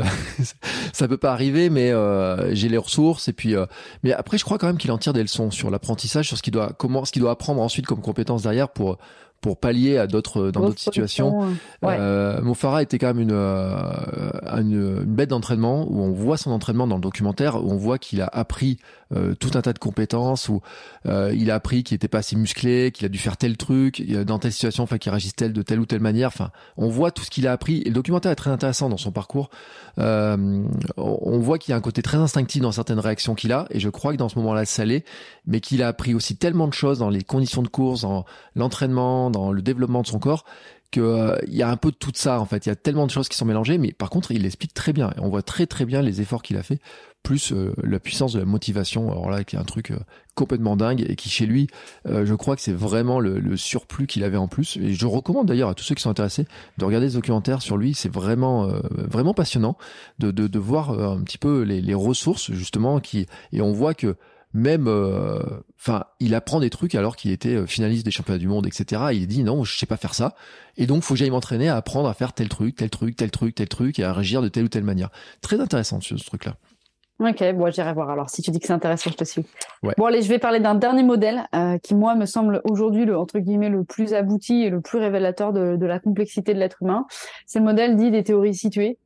ça peut pas arriver mais euh, j'ai les ressources et puis euh, mais après je crois quand même qu'il en tire des leçons sur l'apprentissage sur ce qu'il doit comment ce qu'il doit apprendre ensuite comme compétences derrière pour pour pallier à d'autres dans d'autres situations. Ouais. Euh, Mo Farah était quand même une, euh, une une bête d'entraînement où on voit son entraînement dans le documentaire où on voit qu'il a appris euh, tout un tas de compétences où euh, il a appris qu'il était pas assez musclé, qu'il a dû faire tel truc dans telle situation, enfin qu'il réagisse tel de telle ou telle manière. Enfin, on voit tout ce qu'il a appris et le documentaire est très intéressant dans son parcours. Euh, on voit qu'il y a un côté très instinctif dans certaines réactions qu'il a et je crois que dans ce moment-là ça l'est, mais qu'il a appris aussi tellement de choses dans les conditions de course, dans l'entraînement, dans le développement de son corps, que euh, il y a un peu de tout ça en fait. Il y a tellement de choses qui sont mélangées, mais par contre il l'explique très bien. Et on voit très très bien les efforts qu'il a fait, plus euh, la puissance de la motivation. Alors là, qui est un truc euh, complètement dingue et qui chez lui, euh, je crois que c'est vraiment le, le surplus qu'il avait en plus. Et je recommande d'ailleurs à tous ceux qui sont intéressés de regarder ce documentaire sur lui. C'est vraiment euh, vraiment passionnant de de, de voir euh, un petit peu les, les ressources justement qui et on voit que même, enfin, euh, il apprend des trucs alors qu'il était finaliste des championnats du monde, et cetera. Il dit non, je sais pas faire ça, et donc faut que j'aille m'entraîner à apprendre à faire tel truc, tel truc, tel truc, tel truc, et à réagir de telle ou telle manière. Très intéressant ce, ce truc-là. Ok, bon, j'irai voir. Alors, si tu dis que c'est intéressant, je te suis. Ouais. Bon, allez, je vais parler d'un dernier modèle euh, qui, moi, me semble aujourd'hui le entre guillemets le plus abouti et le plus révélateur de, de la complexité de l'être humain. C'est le modèle dit des théories situées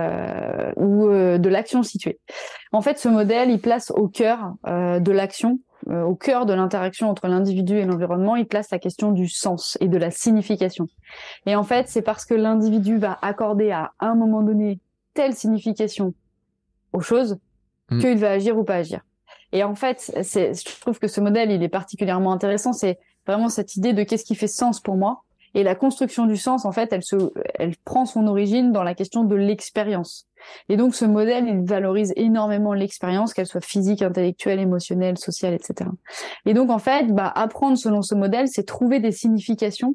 euh, ou euh, de l'action située. En fait, ce modèle, il place au cœur euh, de l'action, euh, au cœur de l'interaction entre l'individu et l'environnement, il place la question du sens et de la signification. Et en fait, c'est parce que l'individu va accorder à un moment donné telle signification aux choses mmh. qu'il va agir ou pas agir. Et en fait, c'est, je trouve que ce modèle, il est particulièrement intéressant. C'est vraiment cette idée de qu'est-ce qui fait sens pour moi. Et la construction du sens, en fait, elle se, elle prend son origine dans la question de l'expérience. Et donc, ce modèle, il valorise énormément l'expérience, qu'elle soit physique, intellectuelle, émotionnelle, sociale, et cetera. Et donc, en fait, bah, apprendre selon ce modèle, c'est trouver des significations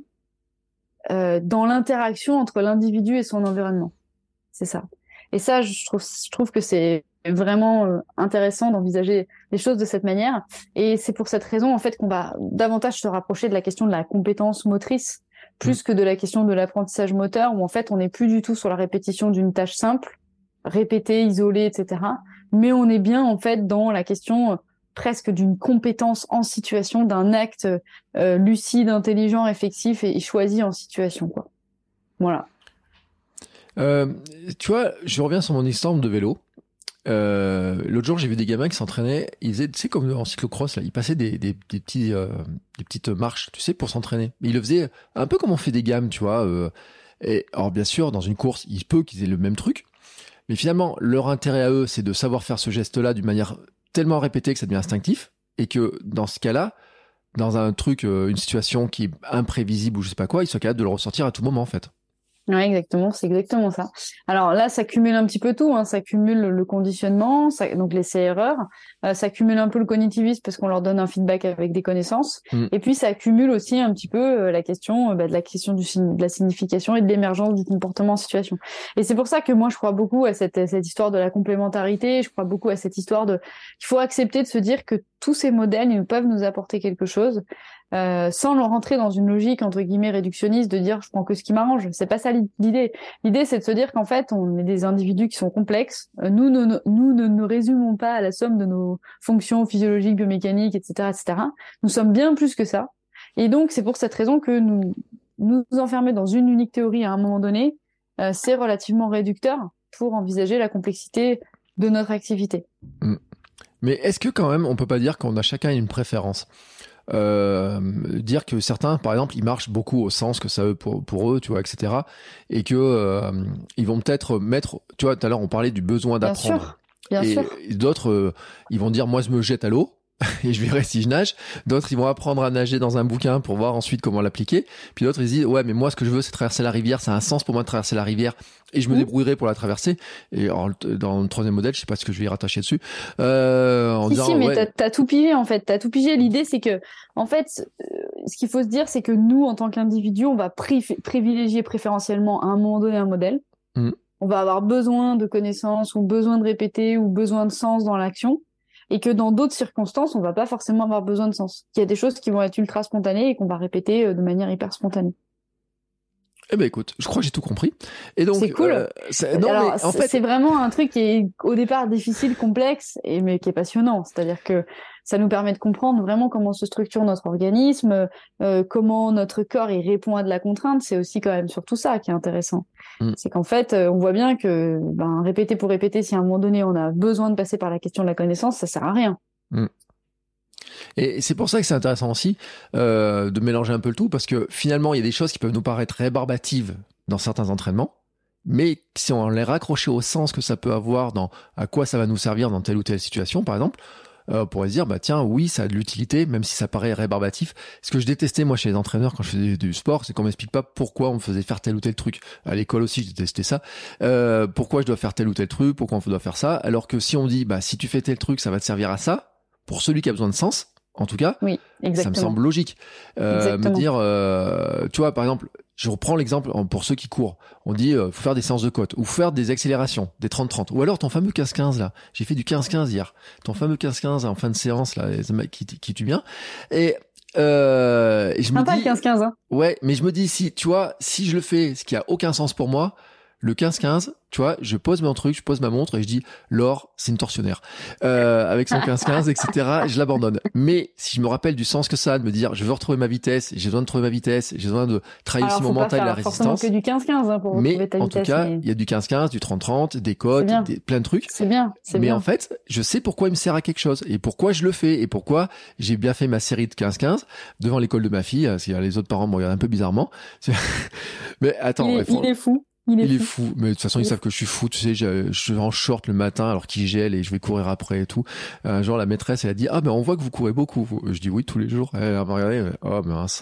euh, dans l'interaction entre l'individu et son environnement. C'est ça. Et ça, je trouve, je trouve que c'est vraiment euh, intéressant d'envisager les choses de cette manière. Et c'est pour cette raison, en fait, qu'on va davantage se rapprocher de la question de la compétence motrice, plus que de la question de l'apprentissage moteur, où en fait, on n'est plus du tout sur la répétition d'une tâche simple, répétée, isolée, et cetera. Mais on est bien, en fait, dans la question euh, presque d'une compétence en situation, d'un acte euh, lucide, intelligent, réflexif et, et choisi en situation, quoi. Voilà. Euh, tu vois, je reviens sur mon exemple de vélo. Euh, l'autre jour, j'ai vu des gamins qui s'entraînaient. Ils faisaient, tu sais, comme en cyclocross, là, ils passaient des, des, des petits, euh, des petites marches, tu sais, pour s'entraîner. Mais ils le faisaient un peu comme on fait des gammes, tu vois. Euh, et alors, bien sûr, dans une course, il peut qu'ils aient le même truc. Mais finalement, leur intérêt à eux, c'est de savoir faire ce geste-là d'une manière tellement répétée que ça devient instinctif. Et que dans ce cas-là, dans un truc, euh, une situation qui est imprévisible ou je sais pas quoi, ils soient capables de le ressortir à tout moment, en fait. Ouais, exactement, c'est exactement ça. Alors là, ça cumule un petit peu tout, hein. Ça cumule le conditionnement, ça, donc l'essai-erreur, euh, ça cumule un peu le cognitivisme parce qu'on leur donne un feedback avec des connaissances, Mm. et puis ça cumule aussi un petit peu euh, la question, euh, bah, de la question du, de la signification et de l'émergence du comportement en situation. Et c'est pour ça que moi, je crois beaucoup à cette, à cette histoire de la complémentarité, je crois beaucoup à cette histoire de, il faut accepter de se dire que tous ces modèles, ils peuvent nous apporter quelque chose. Euh, sans leur rentrer dans une logique entre guillemets réductionniste de dire je prends que ce qui m'arrange. C'est pas ça l'idée. L'idée c'est de se dire qu'en fait on est des individus qui sont complexes. Euh, nous, ne, nous ne nous résumons pas à la somme de nos fonctions physiologiques, biomécaniques, et cetera, et cetera. Nous sommes bien plus que ça. Et donc c'est pour cette raison que nous nous enfermer dans une unique théorie à un moment donné, euh, c'est relativement réducteur pour envisager la complexité de notre activité. Mm. Mais est-ce que quand même on peut pas dire qu'on a chacun une préférence? Euh, dire que certains, par exemple, ils marchent beaucoup au sens que ça veut pour, pour eux, tu vois, et cetera. Et que euh, ils vont peut-être mettre, tu vois, tout à l'heure on parlait du besoin d'apprendre. Bien sûr, bien et sûr. d'autres, euh, ils vont dire, moi je me jette à l'eau et je verrai si je nage. D'autres, ils vont apprendre à nager dans un bouquin pour voir ensuite comment l'appliquer. Puis d'autres, ils disent, ouais, mais moi ce que je veux, c'est traverser la rivière. Ça a un sens pour moi de traverser la rivière et je me mmh. débrouillerai pour la traverser. Et alors, dans le troisième modèle, je sais pas ce que je vais y rattacher dessus. Euh, en si, disant, si, mais ouais, t'as, t'as tout pigé en fait. T'as tout pigé. L'idée, c'est que, en fait, euh, ce qu'il faut se dire, c'est que nous, en tant qu'individus, on va pri- privilégier préférentiellement à un moment donné un modèle. Mmh. On va avoir besoin de connaissances ou besoin de répéter ou besoin de sens dans l'action. Et que dans d'autres circonstances, on va pas forcément avoir besoin de sens. Il y a des choses qui vont être ultra spontanées et qu'on va répéter de manière hyper spontanée. Eh ben écoute, je crois que j'ai tout compris. Et donc, c'est cool. Euh, c'est... Non, Alors, mais en fait, c'est vraiment un truc qui est au départ difficile, complexe, et mais qui est passionnant. C'est-à-dire que ça nous permet de comprendre vraiment comment se structure notre organisme, euh, comment notre corps y répond à de la contrainte. C'est aussi quand même surtout ça qui est intéressant. Mm. C'est qu'en fait, on voit bien que ben, répéter pour répéter, si à un moment donné on a besoin de passer par la question de la connaissance, ça sert à rien. Mm. Et c'est pour ça que c'est intéressant aussi euh, de mélanger un peu le tout, parce que finalement, il y a des choses qui peuvent nous paraître rébarbatives dans certains entraînements, mais si on les raccrochait au sens que ça peut avoir dans à quoi ça va nous servir dans telle ou telle situation, par exemple, euh, on pourrait se dire, bah tiens, oui, ça a de l'utilité, même si ça paraît rébarbatif. Ce que je détestais, moi, chez les entraîneurs, quand je faisais du sport, c'est qu'on m'explique pas pourquoi on me faisait faire tel ou tel truc. À l'école aussi, je détestais ça. Euh, pourquoi je dois faire tel ou tel truc, pourquoi on doit faire ça, alors que si on dit, bah si tu fais tel truc, ça va te servir à ça, pour celui qui a besoin de sens, en tout cas, oui, ça me semble logique. Euh, me dire, euh, tu vois, par exemple, je reprends l'exemple pour ceux qui courent. On dit, euh, faut faire des séances de côte, ou faire des accélérations, des trente trente. Ou alors ton fameux quinze quinze, là. J'ai fait du quinze quinze hier. Ton fameux quinze quinze en fin de séance, là, qui, qui tue bien. Et, euh, et je me dis... pas le quinze quinze, hein. Ouais, mais je me dis, si, tu vois, si je le fais, ce qui a aucun sens pour moi, le quinze quinze, tu vois, je pose mon truc, je pose ma montre et je dis, Laure, c'est une tortionnaire. Euh, avec son quinze quinze, et cetera, je l'abandonne. Mais si je me rappelle du sens que ça a, de me dire, je veux retrouver ma vitesse, j'ai besoin de trouver ma vitesse, j'ai besoin de travailler aussi mon mental et la résistance. Alors, faut pas faire forcément que du quinze quinze, hein, pour retrouver ta mais vitesse. Mais en tout cas, il mais... y a du quinze quinze, du trente trente, des cotes, des, plein de trucs. C'est bien, c'est mais bien. en fait, je sais pourquoi il me sert à quelque chose et pourquoi je le fais et pourquoi j'ai bien fait ma série de quinze quinze devant l'école de ma fille. Parce que les autres parents me regardent un peu bizarrement. Mais attends. Il est, faut... il est fou. Il est, il est fou. fou, mais de toute façon, il ils savent fou. que je suis fou, tu sais, je, je suis en short le matin alors qu'il gèle et je vais courir après et tout. Un jour, la maîtresse, elle a dit, ah, mais on voit que vous courez beaucoup. Je dis, oui, tous les jours. Elle m'a regardé, oh, mince.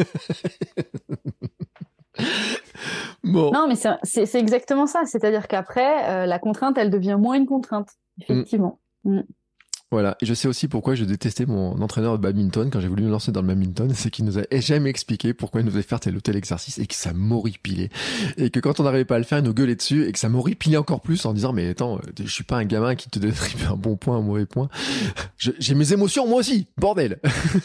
Bon. Non, mais c'est, c'est, c'est exactement ça. C'est-à-dire qu'après, euh, la contrainte, elle devient moins une contrainte, effectivement. Mm. Mm. Voilà, et je sais aussi pourquoi je détestais mon entraîneur de badminton quand j'ai voulu me lancer dans le badminton, c'est qu'il nous a jamais expliqué pourquoi il nous faisait faire tel ou tel exercice et que ça m'horripilait. Et que quand on n'arrivait pas à le faire, il nous gueulait dessus et que ça m'horripilait encore plus en disant, mais attends, je suis pas un gamin qui te détribue un bon point, un mauvais point. Je, j'ai mes émotions moi aussi, bordel.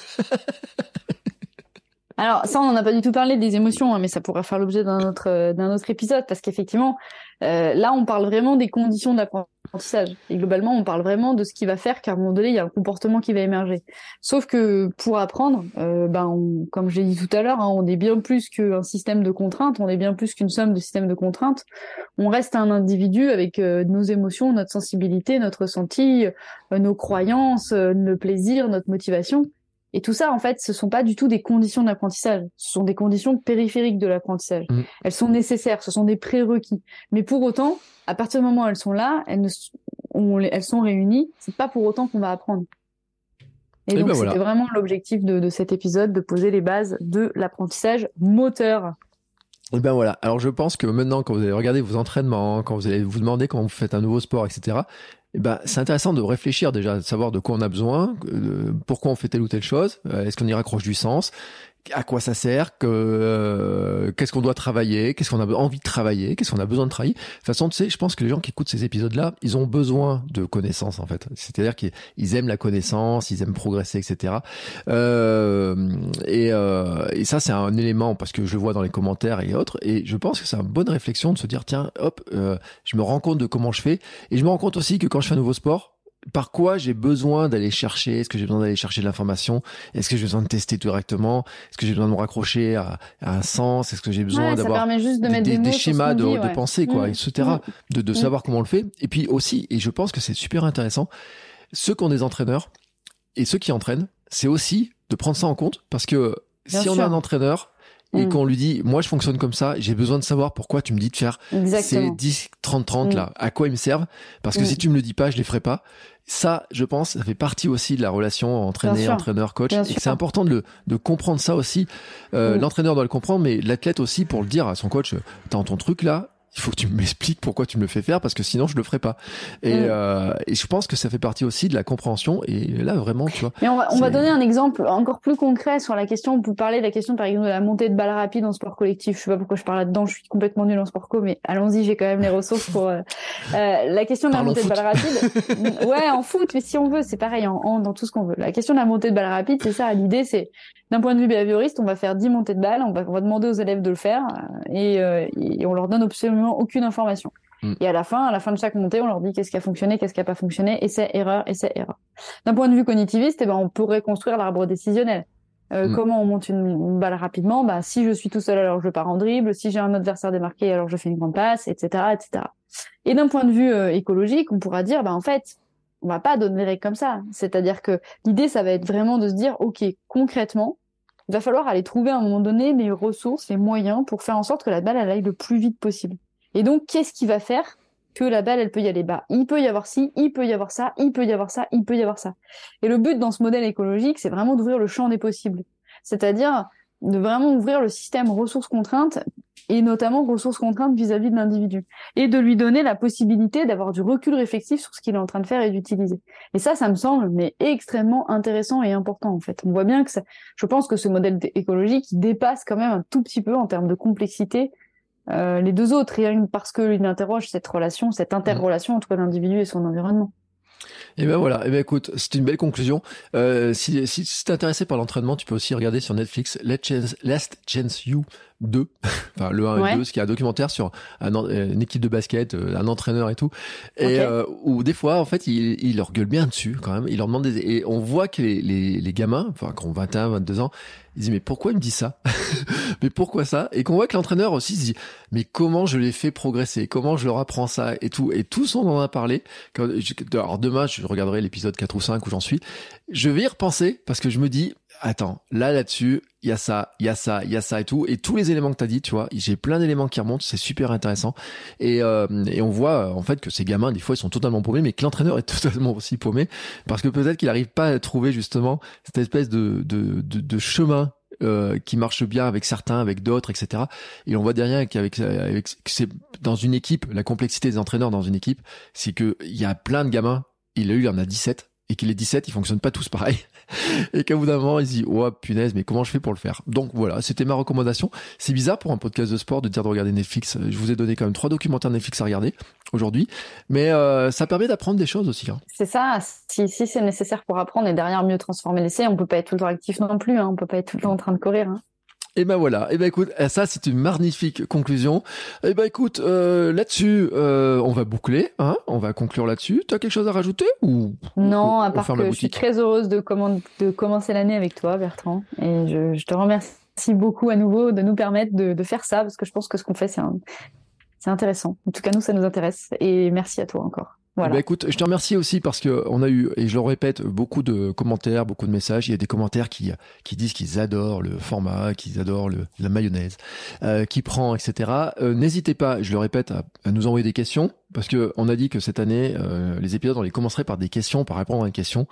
Alors ça, on n'en a pas du tout parlé des émotions, hein, mais ça pourrait faire l'objet d'un autre, euh, d'un autre épisode, parce qu'effectivement, euh, là, on parle vraiment des conditions d'apprentissage l'apprentissage. Et globalement, on parle vraiment de ce qui va faire qu'à un moment donné, il y a un comportement qui va émerger. Sauf que pour apprendre, euh, ben, on, comme je l'ai dit tout à l'heure, hein, on est bien plus qu'un système de contraintes, on est bien plus qu'une somme de systèmes de contraintes. On reste un individu avec euh, nos émotions, notre sensibilité, notre ressenti, euh, nos croyances, euh, nos plaisirs, notre motivation. Et tout ça, en fait, ce sont pas du tout des conditions d'apprentissage. Ce sont des conditions périphériques de l'apprentissage. Mmh. Elles sont nécessaires, ce sont des prérequis. Mais pour autant, à partir du moment où elles sont là, elles, ne, on, elles sont réunies, c'est pas pour autant qu'on va apprendre. Et, Et donc, ben c'était voilà. vraiment l'objectif de, de cet épisode, de poser les bases de l'apprentissage moteur. Et ben voilà. Alors, je pense que maintenant, quand vous allez regarder vos entraînements, quand vous allez vous demander comment vous faites un nouveau sport, et cetera, eh ben, c'est intéressant de réfléchir déjà, de savoir de quoi on a besoin, euh, pourquoi on fait telle ou telle chose, euh, est-ce qu'on y raccroche du sens, à quoi ça sert, que, euh, qu'est-ce qu'on doit travailler, qu'est-ce qu'on a envie de travailler, qu'est-ce qu'on a besoin de travailler. De toute façon, tu sais, je pense que les gens qui écoutent ces épisodes-là, ils ont besoin de connaissances, en fait. C'est-à-dire qu'ils aiment la connaissance, ils aiment progresser, et cetera. Euh, et, euh, et ça, c'est un élément, parce que je le vois dans les commentaires et autres, et je pense que c'est une bonne réflexion de se dire, tiens, hop, euh, je me rends compte de comment je fais, et je me rends compte aussi que quand je fais un nouveau sport, par quoi j'ai besoin d'aller chercher? Est-ce que j'ai besoin d'aller chercher de l'information? Est-ce que j'ai besoin de tester directement? Est-ce que j'ai besoin de me raccrocher à, à un sens? Est-ce que j'ai besoin ouais, d'avoir de des, des, des schémas de, dit, ouais. de pensée, quoi, mmh. et cetera, mmh. de, de mmh. savoir comment on le fait. Et puis aussi, et je pense que c'est super intéressant, ceux qui ont des entraîneurs et ceux qui entraînent, c'est aussi de prendre ça en compte, parce que Bien si sûr. on a un entraîneur et mmh. qu'on lui dit, moi je fonctionne comme ça, j'ai besoin de savoir pourquoi tu me dis de faire Exactement. ces dix, trente, trente mmh. là, à quoi ils me servent, parce que mmh. si tu me le dis pas, je les ferai pas. Ça, je pense, ça fait partie aussi de la relation entraîneur, entraîneur, coach. Bien et que c'est important de, le, de comprendre ça aussi. Euh, mmh. L'entraîneur doit le comprendre, mais l'athlète aussi pour le dire à son coach, dans ton truc là, il faut que tu m'expliques pourquoi tu me le fais faire, parce que sinon je le ferai pas. Et, mmh. euh, et je pense que ça fait partie aussi de la compréhension. Et là, vraiment, tu vois. Mais on va, on va donner un exemple encore plus concret sur la question. Vous parlez de la question, par exemple, de la montée de balle rapide en sport collectif. Je sais pas pourquoi je parle là-dedans. Je suis complètement nulle en sport co, mais allons-y, j'ai quand même les ressources pour, euh, euh, la question de la Parlons montée foot. de balle rapide. Ouais, en foot, mais si on veut, c'est pareil, en, en, dans tout ce qu'on veut. La question de la montée de balle rapide, c'est ça. L'idée, c'est, d'un point de vue behavioriste, on va faire dix montées de balle. On va, on va demander aux élèves de le faire, et, euh, et on leur donne absolument aucune information. Et à la fin, à la fin de chaque montée, on leur dit qu'est-ce qui a fonctionné, qu'est-ce qui a pas fonctionné, essai, erreur, essai, erreur. D'un point de vue cognitiviste, eh ben, on pourrait construire l'arbre décisionnel. Euh, mm. Comment on monte une, une balle rapidement? Bah, si je suis tout seul, alors je pars en dribble. Si j'ai un adversaire démarqué, alors je fais une grande passe, et cetera, et cetera. Et d'un point de vue euh, écologique, on pourra dire, bah, en fait, on va pas donner les règles comme ça. C'est-à-dire que l'idée, ça va être vraiment de se dire, OK, concrètement, il va falloir aller trouver à un moment donné les ressources, les moyens pour faire en sorte que la balle, elle aille le plus vite possible. Et donc, qu'est-ce qui va faire que la balle, elle peut y aller bas? Il peut y avoir ci, il peut y avoir ça, il peut y avoir ça, il peut y avoir ça. Et le but dans ce modèle écologique, c'est vraiment d'ouvrir le champ des possibles. C'est-à-dire de vraiment ouvrir le système ressources-contraintes, et notamment ressources-contraintes vis-à-vis de l'individu. Et de lui donner la possibilité d'avoir du recul réflexif sur ce qu'il est en train de faire et d'utiliser. Et ça, ça me semble mais extrêmement intéressant et important, en fait. On voit bien que ça, je pense que ce modèle écologique, il dépasse quand même un tout petit peu en termes de complexité Euh, les deux autres, rien que parce qu'il interroge cette relation, cette interrelation entre l'individu et son environnement. Et ben voilà, et ben écoute, c'était une belle conclusion. Euh, si, si, si t'es intéressé par l'entraînement, tu peux aussi regarder sur Netflix Last Chance, Last Chance You deux, enfin le un ouais. et le deux, ce qui est un documentaire sur un, une équipe de basket, un entraîneur et tout, et okay. euh, où des fois en fait il, il leur gueule bien dessus quand même, il leur demande des, et on voit que les, les, les gamins, enfin qui ont vingt et un, vingt-deux ans, ils disent mais pourquoi il me dit ça, mais pourquoi ça, et qu'on voit que l'entraîneur aussi se dit mais comment je les fais progresser, comment je leur apprends ça et tout, et tous on en a parlé. Quand, alors demain je regarderai l'épisode quatre ou cinq où j'en suis, je vais y repenser parce que je me dis attends, là, là-dessus, il y a ça, il y a ça, il y a ça et tout. Et tous les éléments que tu as dit, tu vois, j'ai plein d'éléments qui remontent, c'est super intéressant. Et, euh, et on voit, en fait, que ces gamins, des fois, ils sont totalement paumés, mais que l'entraîneur est totalement aussi paumé. Parce que peut-être qu'il n'arrive pas à trouver, justement, cette espèce de, de, de, de chemin euh, qui marche bien avec certains, avec d'autres, et cetera. Et on voit derrière qu'avec, avec, que c'est dans une équipe, la complexité des entraîneurs dans une équipe, c'est que il y a plein de gamins, il a eu, il en a dix-sept, et que les dix-sept, ils fonctionnent pas tous pareil. Et qu'à bout d'un moment, ils se disent, oh, punaise, mais comment je fais pour le faire? Donc voilà, c'était ma recommandation. C'est bizarre pour un podcast de sport de dire de regarder Netflix. Je vous ai donné quand même trois documentaires Netflix à regarder aujourd'hui. Mais, euh, ça permet d'apprendre des choses aussi, hein. C'est ça. Si, si c'est nécessaire pour apprendre et derrière mieux transformer l'essai, on peut pas être tout le temps actif non plus, hein. On peut pas être tout le temps en train de courir, hein. Et ben voilà, et ben écoute, ça c'est une magnifique conclusion. Et ben écoute, euh, là-dessus, euh, on va boucler, hein, on va conclure là-dessus. Tu as quelque chose à rajouter ou Non, ou, à part que je suis très heureuse de, comment, de commencer l'année avec toi, Bertrand. Et je, je te remercie beaucoup à nouveau de nous permettre de, de faire ça, parce que je pense que ce qu'on fait, c'est, un, c'est intéressant. En tout cas, nous, ça nous intéresse. Et merci à toi encore. Voilà. Bah écoute, je te remercie aussi parce que on a eu, et je le répète, beaucoup de commentaires, beaucoup de messages. Il y a des commentaires qui qui disent qu'ils adorent le format, qu'ils adorent le, la mayonnaise, euh, qui prend, et cetera. Euh, n'hésitez pas, je le répète, à, à nous envoyer des questions. Parce que on a dit que cette année, euh, les épisodes, on les commencerait par des questions, par répondre à une question.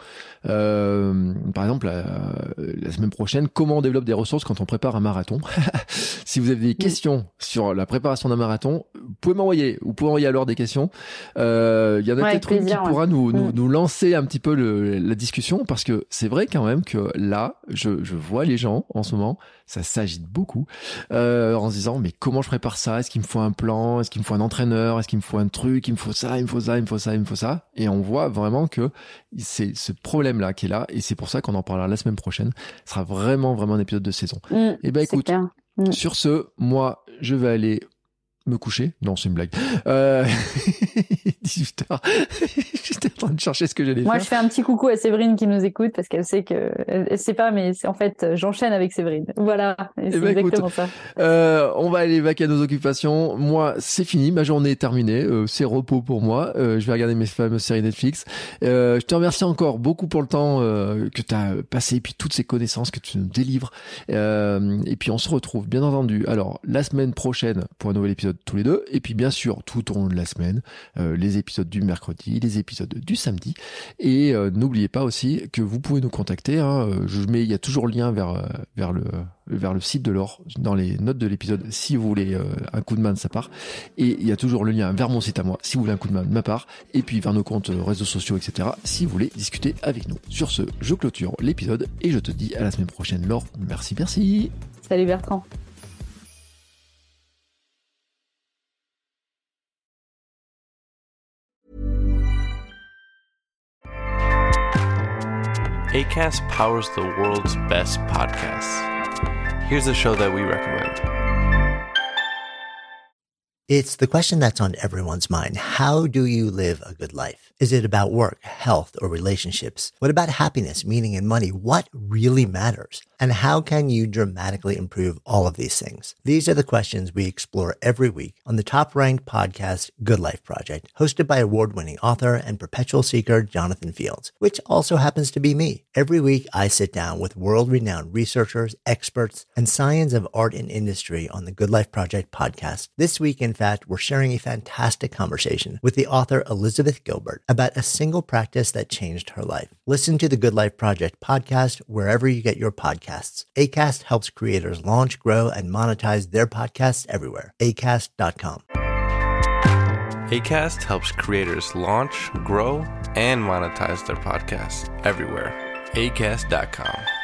Euh, par exemple, la, la semaine prochaine, comment on développe des ressources quand on prépare un marathon? Si vous avez des questions sur la préparation d'un marathon, vous pouvez m'envoyer. Vous pouvez envoyer alors des questions. Euh, il y en a ouais, peut-être une qui ouais. pourra nous, nous, mmh. nous lancer un petit peu le, la discussion, parce que c'est vrai quand même que là, je, je vois les gens en ce moment, ça s'agite beaucoup, euh, en se disant mais comment je prépare ça? Est-ce qu'il me faut un plan? Est-ce qu'il me faut un entraîneur? Est-ce qu'il me faut un truc? Il me faut ça, il me faut ça, il me faut ça, il me faut ça. Et on voit vraiment que c'est ce problème-là qui est là, et c'est pour ça qu'on en parlera la semaine prochaine. Ce sera vraiment, vraiment un épisode de saison. Mmh, et ben écoute, mmh. sur ce, moi, je vais aller me coucher. Non, c'est une blague. Euh... dix-huit heures. J'étais en train de chercher ce que j'allais Moi, faire. Moi, je fais un petit coucou à Séverine qui nous écoute parce qu'elle sait que, elle sait pas, mais c'est en fait, j'enchaîne avec Séverine. Voilà. Et c'est eh ben, exactement écoute, ça. Euh, on va aller vaquer à nos occupations. Moi, c'est fini. Ma journée est terminée. Euh, c'est repos pour moi. Euh, je vais regarder mes fameuses séries Netflix. Euh, je te remercie encore beaucoup pour le temps euh, que tu as passé et puis toutes ces connaissances que tu nous délivres. Euh, et puis, on se retrouve, bien entendu. Alors, la semaine prochaine pour un nouvel épisode tous les deux. Et puis, bien sûr, tout au long de la semaine, euh, les épisodes du mercredi, les épisodes du samedi. Et euh, n'oubliez pas aussi que vous pouvez nous contacter. Hein, je mets, il y a toujours le lien vers vers le vers le site de Laure dans les notes de l'épisode si vous voulez euh, un coup de main de sa part. Et il y a toujours le lien vers mon site à moi si vous voulez un coup de main de ma part. Et puis vers nos comptes euh, réseaux sociaux, et cetera. Si vous voulez discuter avec nous. Sur ce, je clôture l'épisode et je te dis à la semaine prochaine, Laure. Merci, merci. Salut Bertrand. Acast powers the world's best podcasts. Here's a show that we recommend. It's the question that's on everyone's mind. How do you live a good life? Is it about work, health, or relationships? What about happiness, meaning, and money? What really matters? And how can you dramatically improve all of these things? These are the questions we explore every week on the top-ranked podcast, Good Life Project, hosted by award-winning author and perpetual seeker Jonathan Fields, which also happens to be me. Every week, I sit down with world-renowned researchers, experts, and science of art and industry on the Good Life Project podcast. This week, in fact, we're sharing a fantastic conversation with the author Elizabeth Gilbert about a single practice that changed her life. Listen to the Good Life Project podcast wherever you get your podcasts. Acast helps creators launch, grow, and monetize their podcasts everywhere. Acast dot com. Acast helps creators launch, grow, and monetize their podcasts everywhere. Acast dot com.